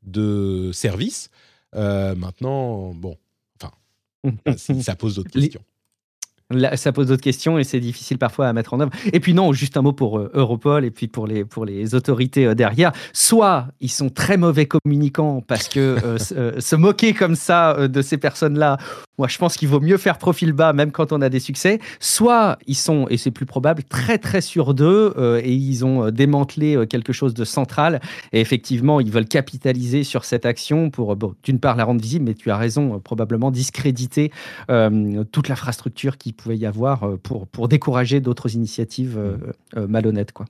de service. Euh, maintenant, bon, enfin, mmh. ça pose d'autres questions. Là, ça pose d'autres questions et c'est difficile parfois à mettre en œuvre. Et puis non, juste un mot pour euh, Europol et puis pour les, pour les autorités euh, derrière. Soit ils sont très mauvais communicants parce que euh, euh, se moquer comme ça euh, de ces personnes-là, moi je pense qu'il vaut mieux faire profil bas même quand on a des succès. Soit ils sont, et c'est plus probable, très très sûrs d'eux euh, et ils ont démantelé euh, quelque chose de central. Et effectivement, ils veulent capitaliser sur cette action pour, bon, d'une part, la rendre visible, mais tu as raison, euh, probablement discréditer euh, toute l'infrastructure qui pouvait y avoir pour, pour décourager d'autres initiatives euh, euh, malhonnêtes, quoi.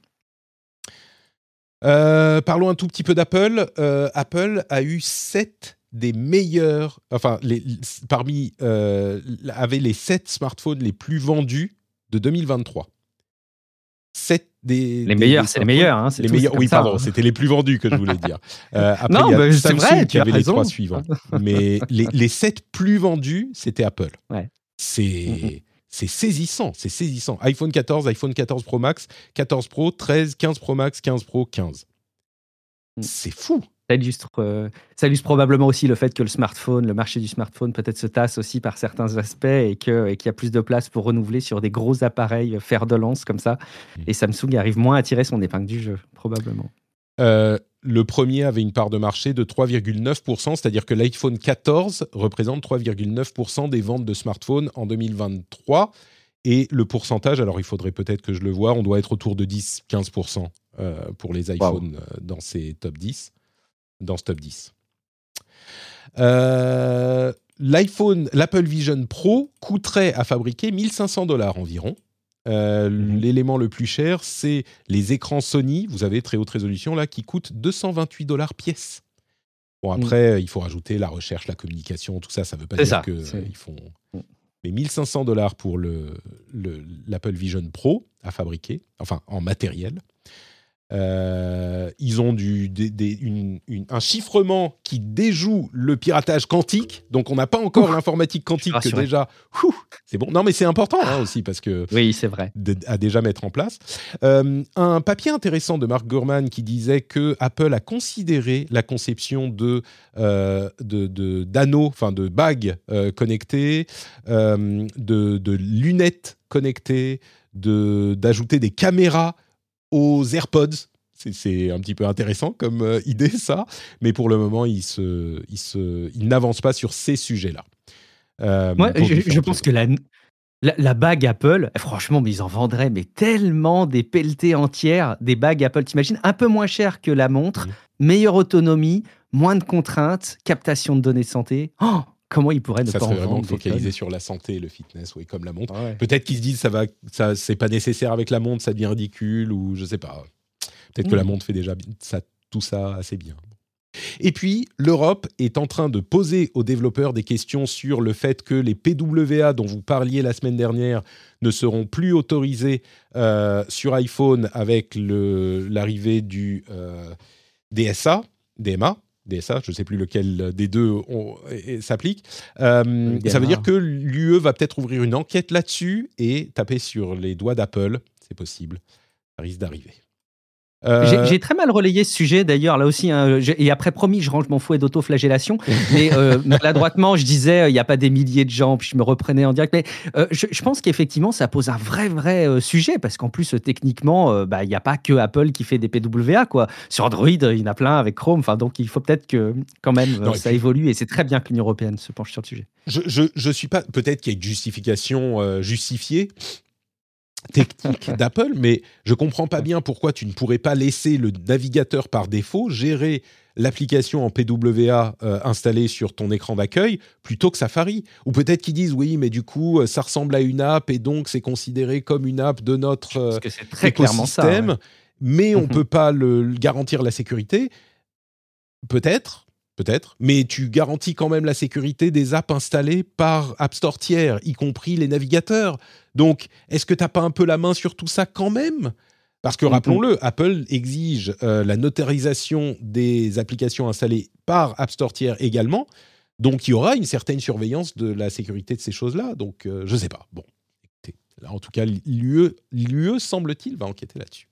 Euh, parlons un tout petit peu d'Apple. Euh, Apple a eu sept des meilleurs, enfin, les, parmi, euh, avait les sept smartphones les plus vendus de deux mille vingt-trois. sept des, les meilleurs, des c'est les meilleurs. Hein, c'est les tout, meilleurs. c'est oui, ça, pardon, hein. C'était les plus vendus que je voulais dire. Euh, après, non, il y a bah, Samsung c'est vrai, qui avait raison. les trois suivants. Mais les, les sept plus vendus, c'était Apple. Ouais. C'est, c'est saisissant, c'est saisissant. iPhone quatorze, iPhone quatorze Pro Max, quatorze Pro, treize, quinze Pro Max, quinze Pro, quinze. C'est fou. Ça illustre, euh, ça illustre probablement aussi le fait que le smartphone, le marché du smartphone peut-être se tasse aussi par certains aspects et, que, et qu'il y a plus de place pour renouveler sur des gros appareils fer de lance comme ça. Mmh. Et Samsung arrive moins à tirer son épingle du jeu, probablement. Euh, le premier avait une part de marché de trois virgule neuf pour cent, c'est-à-dire que l'iPhone quatorze représente trois virgule neuf pour cent des ventes de smartphones en deux mille vingt-trois. Et le pourcentage, alors il faudrait peut-être que je le voie, on doit être autour de dix à quinze pour cent euh, pour les iPhones wow. euh, dans ces top dix. Dans ce top dix. Euh, L'iPhone, l'Apple Vision Pro coûterait à fabriquer mille cinq cents dollars environ. Euh, mmh. L'élément le plus cher, c'est les écrans Sony, vous avez très haute résolution là, qui coûtent deux cent vingt-huit dollars pièce. Bon, après, mmh. il faut rajouter la recherche, la communication, tout ça, ça ne veut pas c'est dire qu'ils euh, font... Mais mille cinq cents dollars pour le, le, l'Apple Vision Pro à fabriquer, enfin en matériel. Euh, ils ont du, des, des, une, une, un chiffrement qui déjoue le piratage quantique, donc on n'a pas encore Ouf, l'informatique quantique que déjà, ouf, c'est bon. Non mais c'est important hein, aussi parce que oui c'est vrai de, à déjà mettre en place. Euh, un papier intéressant de Mark Gurman qui disait que Apple a considéré la conception de, euh, de, de d'anneaux, enfin de bagues euh, connectées, euh, de, de lunettes connectées, de d'ajouter des caméras aux AirPods. C'est, c'est un petit peu intéressant comme euh, idée, ça. Mais pour le moment, il, se, il, se, il n'avance pas sur ces sujets-là. Euh, Moi, je, je pense que la, la, la bague Apple, franchement, mais ils en vendraient mais tellement des pelletées entières, des bagues Apple, t'imagines, un peu moins cher que la montre, mmh. meilleure autonomie, moins de contraintes, captation de données de santé. Oh, comment ils pourraient ne ça pas en vendre? Ça serait vraiment focalisé sur la santé et le fitness, oui, comme la montre. Ouais. Peut-être qu'ils se disent ça va, ça c'est pas nécessaire avec la montre, ça devient ridicule ou je sais pas. Peut-être mmh. que la montre fait déjà ça, tout ça assez bien. Et puis, l'Europe est en train de poser aux développeurs des questions sur le fait que les P W A dont vous parliez la semaine dernière ne seront plus autorisés euh, sur iPhone avec le, l'arrivée du euh, D S A, D M A. D S A, je ne sais plus lequel des deux on, et, et, s'applique. Euh, ça veut dire que l'U E va peut-être ouvrir une enquête là-dessus et taper sur les doigts d'Apple. C'est possible. Ça risque d'arriver. Euh... J'ai, j'ai très mal relayé ce sujet d'ailleurs, là aussi, hein, et après promis, je range mon fouet d'autoflagellation, mais euh, maladroitement, je disais, il euh, n'y a pas des milliers de gens, puis je me reprenais en direct, mais euh, je, je pense qu'effectivement, ça pose un vrai, vrai euh, sujet, parce qu'en plus, euh, techniquement, il euh, bah, n'y a pas que Apple qui fait des P W A, quoi. Sur Android, il y en a plein avec Chrome, enfin, donc il faut peut-être que, quand même, non, ça puis... évolue, et c'est très bien que l'Union européenne se penche sur le sujet. Je, je, je suis pas, peut-être qu'il y a une justification euh, justifiée, technique d'Apple, mais je comprends pas bien pourquoi tu ne pourrais pas laisser le navigateur par défaut gérer l'application en P W A euh, installée sur ton écran d'accueil plutôt que Safari. Ou peut-être qu'ils disent oui, mais du coup ça ressemble à une app et donc c'est considéré comme une app de notre euh, que c'est très écosystème, ça, ouais. mais on mm-hmm. peut pas le, le garantir la sécurité. Peut-être. Peut-être, mais tu garantis quand même la sécurité des apps installées par App Store tiers, y compris les navigateurs. Donc, est-ce que tu n'as pas un peu la main sur tout ça quand même ? Parce que, mm-hmm. rappelons-le, Apple exige euh, la notarisation des applications installées par App Store tiers également. Donc, il y aura une certaine surveillance de la sécurité de ces choses-là. Donc, euh, je ne sais pas. Bon, écoutez, là, en tout cas, l'U E, l'U E, semble-t-il, va enquêter là-dessus.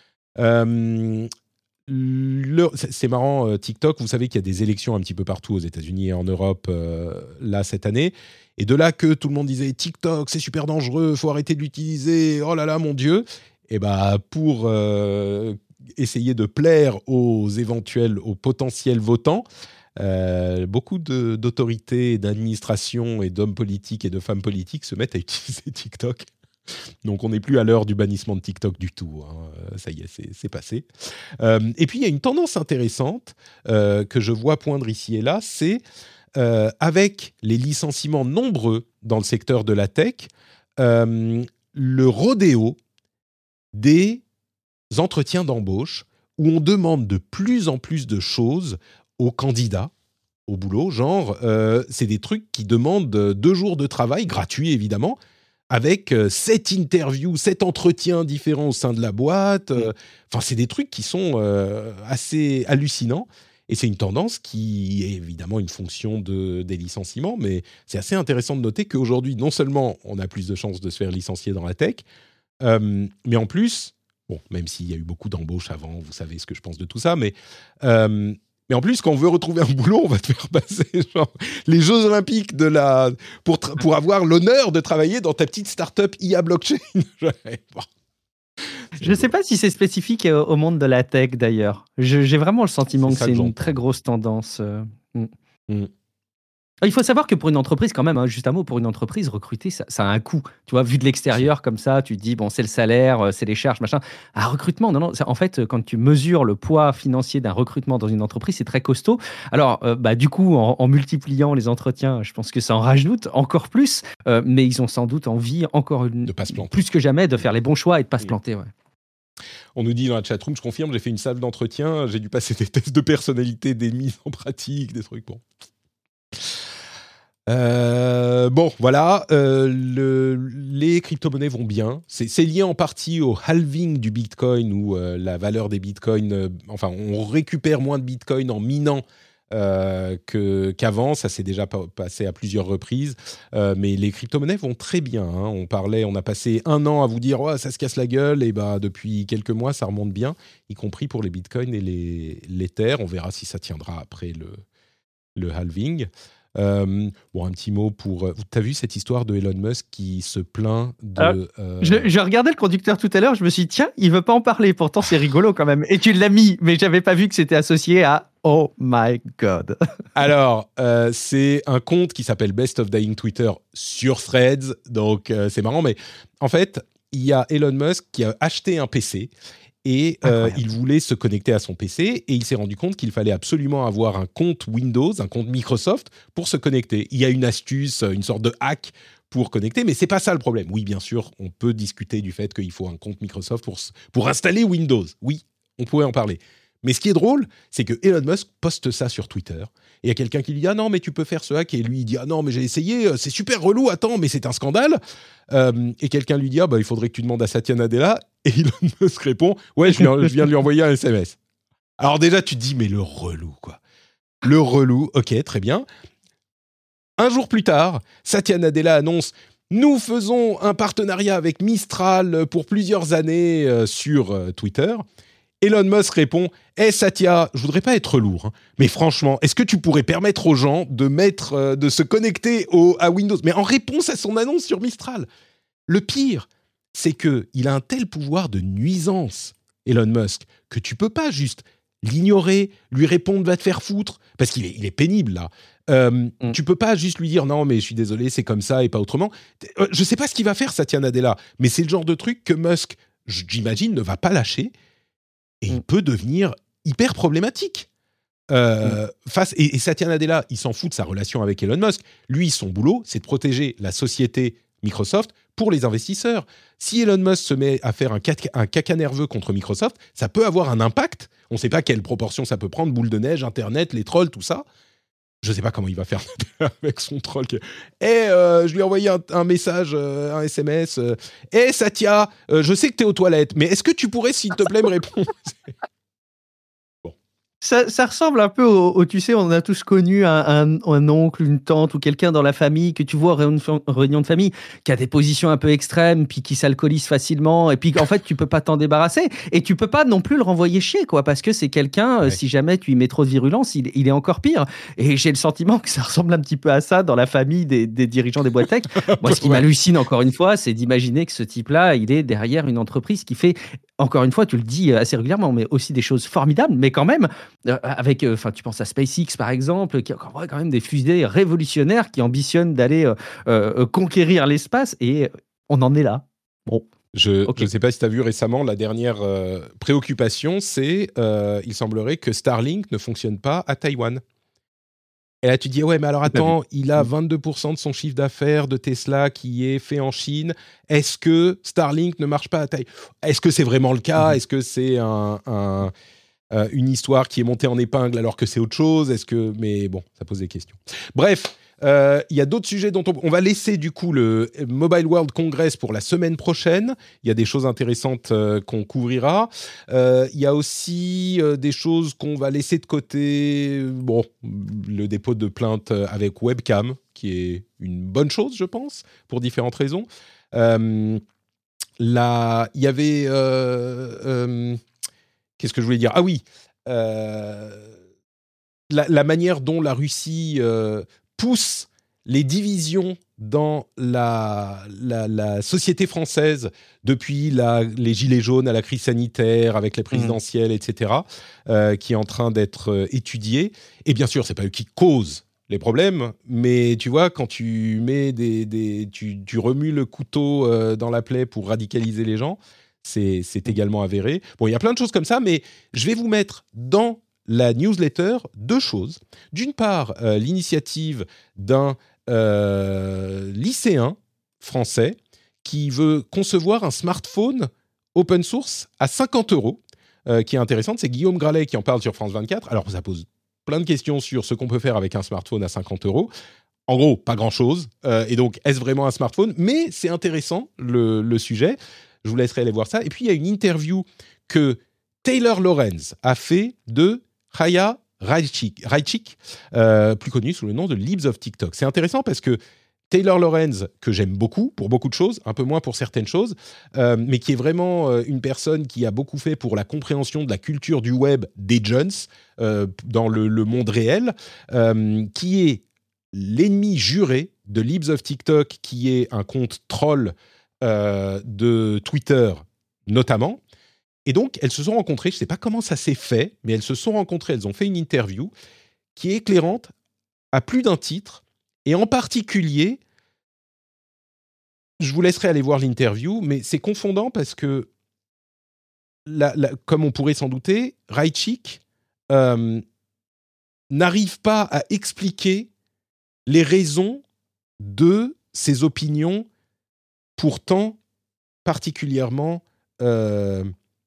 Euh... Le, c'est marrant, euh, TikTok, vous savez qu'il y a des élections un petit peu partout aux États-Unis et en Europe euh, là cette année, et de là que tout le monde disait TikTok c'est super dangereux, faut arrêter de l'utiliser, oh là là mon Dieu, et bah pour euh, essayer de plaire aux éventuels, aux potentiels votants, euh, beaucoup de, d'autorités, d'administrations et d'hommes politiques et de femmes politiques se mettent à utiliser TikTok. Donc, on n'est plus à l'heure du bannissement de TikTok du tout. Hein. Ça y est, c'est, c'est passé. Euh, et puis, il y a une tendance intéressante euh, que je vois poindre ici et là, c'est euh, avec les licenciements nombreux dans le secteur de la tech, euh, le rodéo des entretiens d'embauche où on demande de plus en plus de choses aux candidats au boulot. Genre, euh, c'est des trucs qui demandent deux jours de travail, gratuits évidemment, avec euh, sept interviews, sept entretiens différents au sein de la boîte. Euh, enfin, c'est des trucs qui sont euh, assez hallucinants. Et c'est une tendance qui est évidemment une fonction de, des licenciements, mais c'est assez intéressant de noter qu'aujourd'hui, non seulement on a plus de chances de se faire licencier dans la tech, euh, mais en plus, bon, même s'il y a eu beaucoup d'embauches avant, vous savez ce que je pense de tout ça, mais, euh, mais en plus, quand on veut retrouver un boulot, on va te faire passer genre, les Jeux Olympiques de la, pour, tra- pour avoir l'honneur de travailler dans ta petite start-up I A blockchain. Bon. Je ne sais pas si c'est spécifique au monde de la tech d'ailleurs. Je, j'ai vraiment le sentiment c'est que c'est que une très grosse tendance. Euh... Mm. Il faut savoir que pour une entreprise, quand même, hein, juste un mot, pour une entreprise, recruter, ça, ça a un coût. Tu vois, vu de l'extérieur, comme ça, tu te dis, bon, c'est le salaire, c'est les charges, machin. Un recrutement, non, non. Ça, en fait, quand tu mesures le poids financier d'un recrutement dans une entreprise, c'est très costaud. Alors, euh, bah, du coup, en, en multipliant les entretiens, je pense que ça en rajoute encore plus. Euh, mais ils ont sans doute envie, encore une, de pas se planter. plus que jamais, de faire les bons choix et de pas se planter. Ouais. On nous dit dans la chatroom, je confirme, j'ai fait une salle d'entretien, j'ai dû passer des tests de personnalité, des mises en pratique, des trucs, bon. Euh, bon, voilà, euh, le, les crypto-monnaies vont bien. C'est, c'est lié en partie au halving du Bitcoin, où euh, la valeur des Bitcoins, euh, enfin, on récupère moins de Bitcoin en minant euh, que, qu'avant. Ça s'est déjà pa- passé à plusieurs reprises. Euh, mais les crypto-monnaies vont très bien. Hein. On parlait, on a passé un an à vous dire, oh, ça se casse la gueule, et bah depuis quelques mois, ça remonte bien, y compris pour les Bitcoins et les l'Ether. On verra si ça tiendra après le, le halving. Euh, bon, un petit mot pour... T'as vu cette histoire de Elon Musk qui se plaint de... Alors, euh... je, je regardais le conducteur tout à l'heure, je me suis dit, tiens, il veut pas en parler, pourtant c'est rigolo quand même. Et tu l'as mis, mais j'avais pas vu que c'était associé à Oh my God. Alors, euh, c'est un compte qui s'appelle Best of Dying Twitter sur Threads, donc euh, c'est marrant, mais en fait, il y a Elon Musk qui a acheté un P C et euh, il voulait se connecter à son P C et il s'est rendu compte qu'il fallait absolument avoir un compte Windows, un compte Microsoft pour se connecter. Il y a une astuce, une sorte de hack pour connecter, mais c'est pas ça le problème. Oui, bien sûr, on peut discuter du fait qu'il faut un compte Microsoft pour, pour installer Windows. Oui, on pourrait en parler. Mais ce qui est drôle, c'est que Elon Musk poste ça sur Twitter. Et il y a quelqu'un qui lui dit « Ah non, mais tu peux faire ce hack ». Et lui, il dit « Ah non, mais j'ai essayé, c'est super relou, attends, mais c'est un scandale euh, ». Et quelqu'un lui dit « Ah bah, il faudrait que tu demandes à Satya Nadella ». Et Elon Musk répond « Ouais, je viens, je viens de lui envoyer un S M S ». Alors déjà, tu te dis « Mais le relou, quoi ». Le relou, ok, très bien. Un jour plus tard, Satya Nadella annonce « Nous faisons un partenariat avec Mistral pour plusieurs années euh, sur euh, Twitter ». Elon Musk répond « Hey Satya, je voudrais pas être lourd, hein, mais franchement, est-ce que tu pourrais permettre aux gens de, mettre, euh, de se connecter au, à Windows ?» Mais en réponse à son annonce sur Mistral. Le pire, c'est qu'il a un tel pouvoir de nuisance, Elon Musk, que tu peux pas juste l'ignorer, lui répondre « va te faire foutre », parce qu'il est, il est pénible là. Euh, mm. Tu peux pas juste lui dire « non, mais je suis désolé, c'est comme ça et pas autrement ». Euh, je sais pas ce qu'il va faire, Satya Nadella, mais c'est le genre de truc que Musk, j'imagine, ne va pas lâcher. Et il peut devenir hyper problématique. Euh, mmh. face, et, et Satya Nadella, il s'en fout de sa relation avec Elon Musk. Lui, son boulot, c'est de protéger la société Microsoft pour les investisseurs. Si Elon Musk se met à faire un caca, un caca nerveux contre Microsoft, ça peut avoir un impact. On ne sait pas quelle proportion ça peut prendre, boule de neige, Internet, les trolls, tout ça. Je ne sais pas comment il va faire avec son troll. Eh, euh, je lui ai envoyé un, un message, euh, un S M S. Euh, eh, Satya, euh, je sais que tu es aux toilettes, mais est-ce que tu pourrais, s'il te plaît, me répondre ? Bon. Ça, ça ressemble un peu au, au, tu sais, on a tous connu un, un, un oncle, une tante ou quelqu'un dans la famille que tu vois en réunion, réunion de famille qui a des positions un peu extrêmes, puis qui s'alcoolise facilement, et puis en fait, tu peux pas t'en débarrasser, et tu peux pas non plus le renvoyer chier, quoi, parce que c'est quelqu'un, ouais. euh, si jamais tu y mets trop de virulence, il, il est encore pire. Et j'ai le sentiment que ça ressemble un petit peu à ça dans la famille des, des dirigeants des boîtes tech. Moi, ce qui ouais. m'hallucine, encore une fois, c'est d'imaginer que ce type-là, il est derrière une entreprise qui fait, encore une fois, tu le dis assez régulièrement, mais aussi des choses formidables, mais quand même, euh, avec, enfin, euh, tu penses à SpaceX par exemple, qui a quand même des fusées révolutionnaires qui ambitionnent d'aller euh, euh, conquérir l'espace, et on en est là. Bon. Je okay. ne sais pas si tu as vu récemment, la dernière euh, préoccupation, c'est, euh, il semblerait que Starlink ne fonctionne pas à Taïwan. Et là, tu dis, ouais, mais alors attends, il a vingt-deux pour cent de son chiffre d'affaires de Tesla qui est fait en Chine. Est-ce que Starlink ne marche pas à Taïwan ? Est-ce que c'est vraiment le cas ? Est-ce que c'est un... un Euh, une histoire qui est montée en épingle alors que c'est autre chose ? Est-ce que... Mais bon, ça pose des questions. Bref, Euh, il y a d'autres sujets dont on, on va laisser du coup le Mobile World Congress pour la semaine prochaine. Il y a des choses intéressantes euh, qu'on couvrira. Euh, il y a aussi euh, des choses qu'on va laisser de côté. Bon, le dépôt de plainte avec webcam, qui est une bonne chose, je pense, pour différentes raisons. Euh, là, il y avait... Euh, euh, qu'est-ce que je voulais dire ? Ah oui, euh, la, la manière dont la Russie euh, pousse les divisions dans la, la, la société française depuis la, les gilets jaunes à la crise sanitaire, avec les présidentielles, mmh. et cetera, euh, qui est en train d'être euh, étudiée. Et bien sûr, ce n'est pas eux qui causent les problèmes, mais tu vois, quand tu mets des, des tu, tu remues le couteau euh, dans la plaie pour radicaliser les gens, c'est, c'est également avéré. Bon, il y a plein de choses comme ça, mais je vais vous mettre dans la newsletter deux choses. D'une part, euh, l'initiative d'un euh, lycéen français qui veut concevoir un smartphone open source à cinquante euros, euh, qui est intéressante. C'est Guillaume Gralet qui en parle sur France vingt-quatre. Alors, ça pose plein de questions sur ce qu'on peut faire avec un smartphone à cinquante euros. En gros, pas grand-chose. Euh, et donc, est-ce vraiment un smartphone ? Mais c'est intéressant, le, le sujet. Je vous laisserai aller voir ça. Et puis, il y a une interview que Taylor Lorenz a fait de Chaya Raichik, euh, plus connue sous le nom de Libs of TikTok. C'est intéressant parce que Taylor Lorenz, que j'aime beaucoup pour beaucoup de choses, un peu moins pour certaines choses, euh, mais qui est vraiment euh, une personne qui a beaucoup fait pour la compréhension de la culture du web des jeunes euh, dans le, le monde réel, euh, qui est l'ennemi juré de Libs of TikTok, qui est un compte troll euh, de Twitter notamment. Et donc, elles se sont rencontrées, je ne sais pas comment ça s'est fait, mais elles se sont rencontrées, elles ont fait une interview qui est éclairante à plus d'un titre. Et en particulier, je vous laisserai aller voir l'interview, mais c'est confondant parce que, la, la, comme on pourrait s'en douter, Raichik euh, n'arrive pas à expliquer les raisons de ses opinions pourtant particulièrement euh,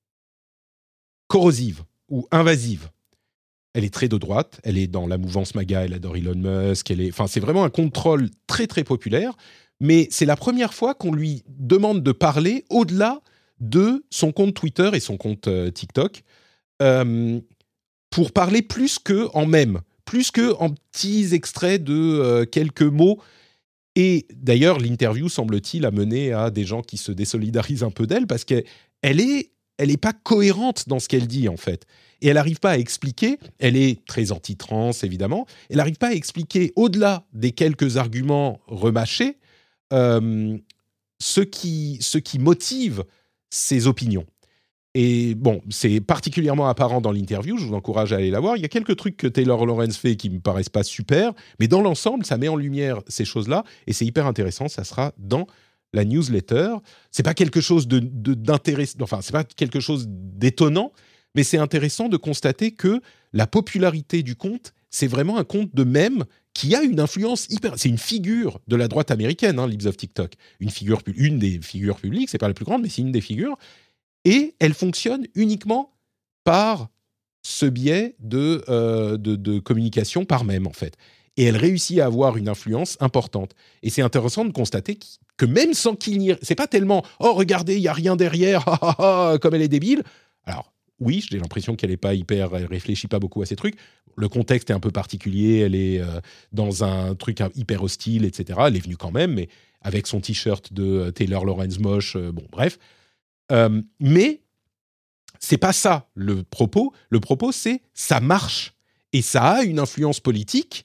corrosives ou invasives. Elle est très de droite, elle est dans la mouvance MAGA, elle adore Elon Musk, elle est, enfin, c'est vraiment un contrôle très très populaire, mais c'est la première fois qu'on lui demande de parler au-delà de son compte Twitter et son compte euh, TikTok, euh, pour parler plus qu'en mèmes, plus qu'en petits extraits de euh, quelques mots. Et d'ailleurs, l'interview, semble-t-il, a mené à des gens qui se désolidarisent un peu d'elle, parce qu'elle est, elle est pas cohérente dans ce qu'elle dit, en fait. Et elle n'arrive pas à expliquer, elle est très anti-trans, évidemment, elle n'arrive pas à expliquer, au-delà des quelques arguments remâchés, euh, ce, qui, ce qui motive ses opinions. Et bon, c'est particulièrement apparent dans l'interview, je vous encourage à aller la voir. Il y a quelques trucs que Taylor Lorenz fait qui ne me paraissent pas super, mais dans l'ensemble, ça met en lumière ces choses-là, et c'est hyper intéressant, ça sera dans la newsletter. C'est pas quelque chose de, de, d'intéressant, enfin, c'est pas quelque chose d'étonnant, mais c'est intéressant de constater que la popularité du compte, c'est vraiment un compte de mème qui a une influence hyper... C'est une figure de la droite américaine, hein, Libs of TikTok. Une, figure, une des figures publiques, c'est pas la plus grande, mais c'est une des figures. Et elle fonctionne uniquement par ce biais de, euh, de, de communication par mème, en fait. Et elle réussit à avoir une influence importante. Et c'est intéressant de constater que même sans qu'il n'y ait... C'est pas tellement « Oh, regardez, il n'y a rien derrière, ah, ah, ah, comme elle est débile ». Alors, oui, j'ai l'impression qu'elle n'est pas hyper... Elle réfléchit pas beaucoup à ces trucs. Le contexte est un peu particulier, elle est euh, dans un truc hyper hostile, et cetera. Elle est venue quand même, mais avec son t-shirt de Taylor Lorenz moche, euh, bon, bref... Euh, mais c'est pas ça le propos. Le propos, c'est ça marche et ça a une influence politique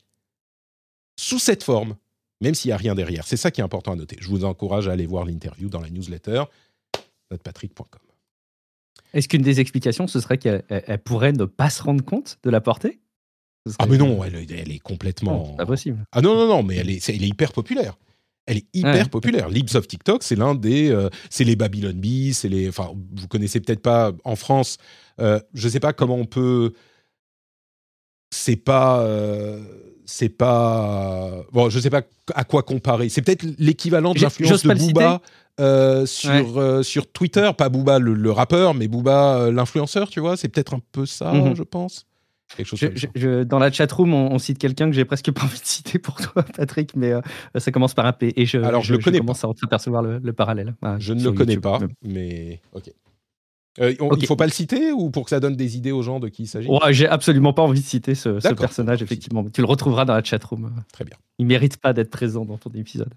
sous cette forme, même s'il y a rien derrière. C'est ça qui est important à noter. Je vous encourage à aller voir l'interview dans la newsletter notrepatrick point com. Est-ce qu'une des explications, ce serait qu'elle elle pourrait ne pas se rendre compte de la portée ? Serait... Ah mais non, elle, elle est complètement... Non, c'est pas possible. Ah non non non, mais elle est, elle est hyper populaire. Elle est hyper ouais. populaire. Libs of TikTok, c'est l'un des, euh, c'est les Babylon Bee, c'est les, enfin, vous connaissez peut-être pas en France. Euh, je sais pas comment on peut. C'est pas, euh, c'est pas. Bon, je sais pas à quoi comparer. C'est peut-être l'équivalent de l'influence de Booba euh, sur ouais. euh, sur Twitter, pas Booba le, le rappeur, mais Booba euh, l'influenceur. Tu vois, c'est peut-être un peu ça, mm-hmm. je pense. quelque chose je, comme je, ça. Je, dans la chatroom, on, on cite quelqu'un que j'ai presque pas envie de citer pour toi, Patrick, mais euh, ça commence par un P. Et je, Alors, je, je, le connais je commence pas. à apercevoir le, le parallèle. Ah, je ne le connais YouTube. pas, mais ok. Euh, on, okay. Il ne faut pas le citer ou pour que ça donne des idées aux gens de qui il s'agit? Ouais, j'ai absolument pas envie de citer ce, ce personnage, effectivement. Tu le retrouveras dans la chatroom. Très bien. Il mérite pas d'être présent dans ton épisode.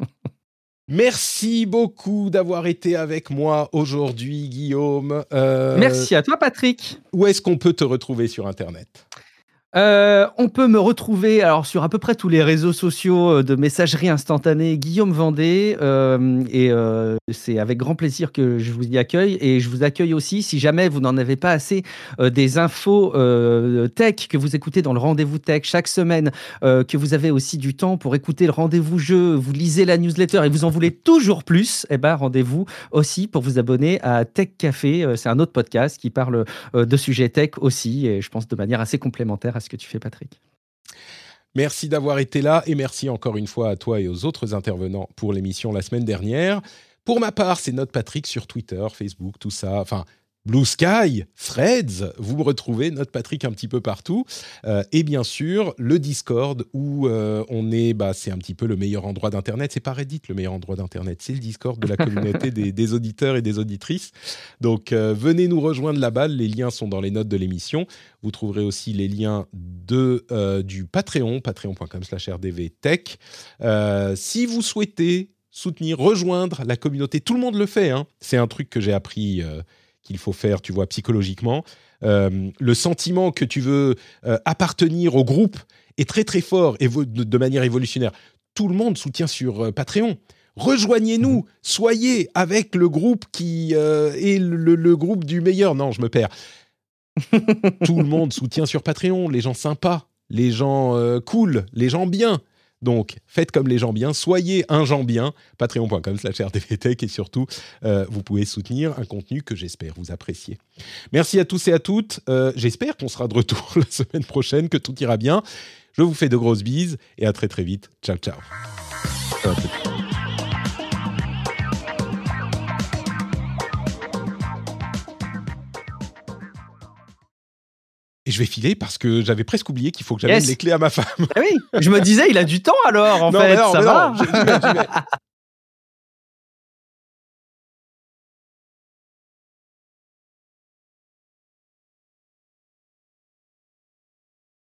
Merci beaucoup d'avoir été avec moi aujourd'hui, Guillaume. Euh, Merci à toi, Patrick. Où est-ce qu'on peut te retrouver sur Internet ? Euh, on peut me retrouver alors sur à peu près tous les réseaux sociaux de messagerie instantanée Guillaume Vendée euh, et euh, c'est avec grand plaisir que je vous y accueille et je vous accueille aussi si jamais vous n'en avez pas assez euh, des infos euh, tech que vous écoutez dans le rendez-vous tech chaque semaine, euh, que vous avez aussi du temps pour écouter le rendez-vous jeu, vous lisez la newsletter et vous en voulez toujours plus, et eh ben rendez-vous aussi pour vous abonner à Tech Café, c'est un autre podcast qui parle euh, de sujets tech aussi et je pense de manière assez complémentaire à ce que tu fais, Patrick. Merci d'avoir été là et merci encore une fois à toi et aux autres intervenants pour l'émission la semaine dernière. Pour ma part, c'est Note Patrick sur Twitter, Facebook, tout ça. Enfin, Blue Sky, Threads, vous me retrouvez, Note Patrick un petit peu partout. Euh, et bien sûr, le Discord où euh, on est, bah, c'est un petit peu le meilleur endroit d'Internet. C'est pas Reddit le meilleur endroit d'Internet, c'est le Discord de la communauté des, des auditeurs et des auditrices. Donc, euh, venez nous rejoindre là-bas. Les liens sont dans les notes de l'émission. Vous trouverez aussi les liens de, euh, du Patreon, patreon.com slash rdvtech. Euh, si vous souhaitez soutenir, rejoindre la communauté, tout le monde le fait. Hein. C'est un truc que j'ai appris... Euh, qu'il faut faire, tu vois, psychologiquement. Euh, le sentiment que tu veux euh, appartenir au groupe est très très fort et évo- de, de manière évolutionnaire. Tout le monde soutient sur euh, Patreon. Rejoignez-nous, soyez avec le groupe qui euh, est le, le groupe du meilleur. Non, je me perds. Tout le monde soutient sur Patreon, les gens sympas, les gens euh, cool, les gens bien. Donc, faites comme les gens bien, soyez un gens bien, patreon.com slash rdvtech et surtout, euh, vous pouvez soutenir un contenu que j'espère vous appréciez. Merci à tous et à toutes. Euh, j'espère qu'on sera de retour la semaine prochaine, que tout ira bien. Je vous fais de grosses bises et à très très vite. Ciao, ciao. ciao Et je vais filer parce que j'avais presque oublié qu'il faut que j'amène yes. les clés à ma femme. Ah oui, je me disais, il a du temps alors, en non, fait, non, ça va. non, je, je vais, je vais.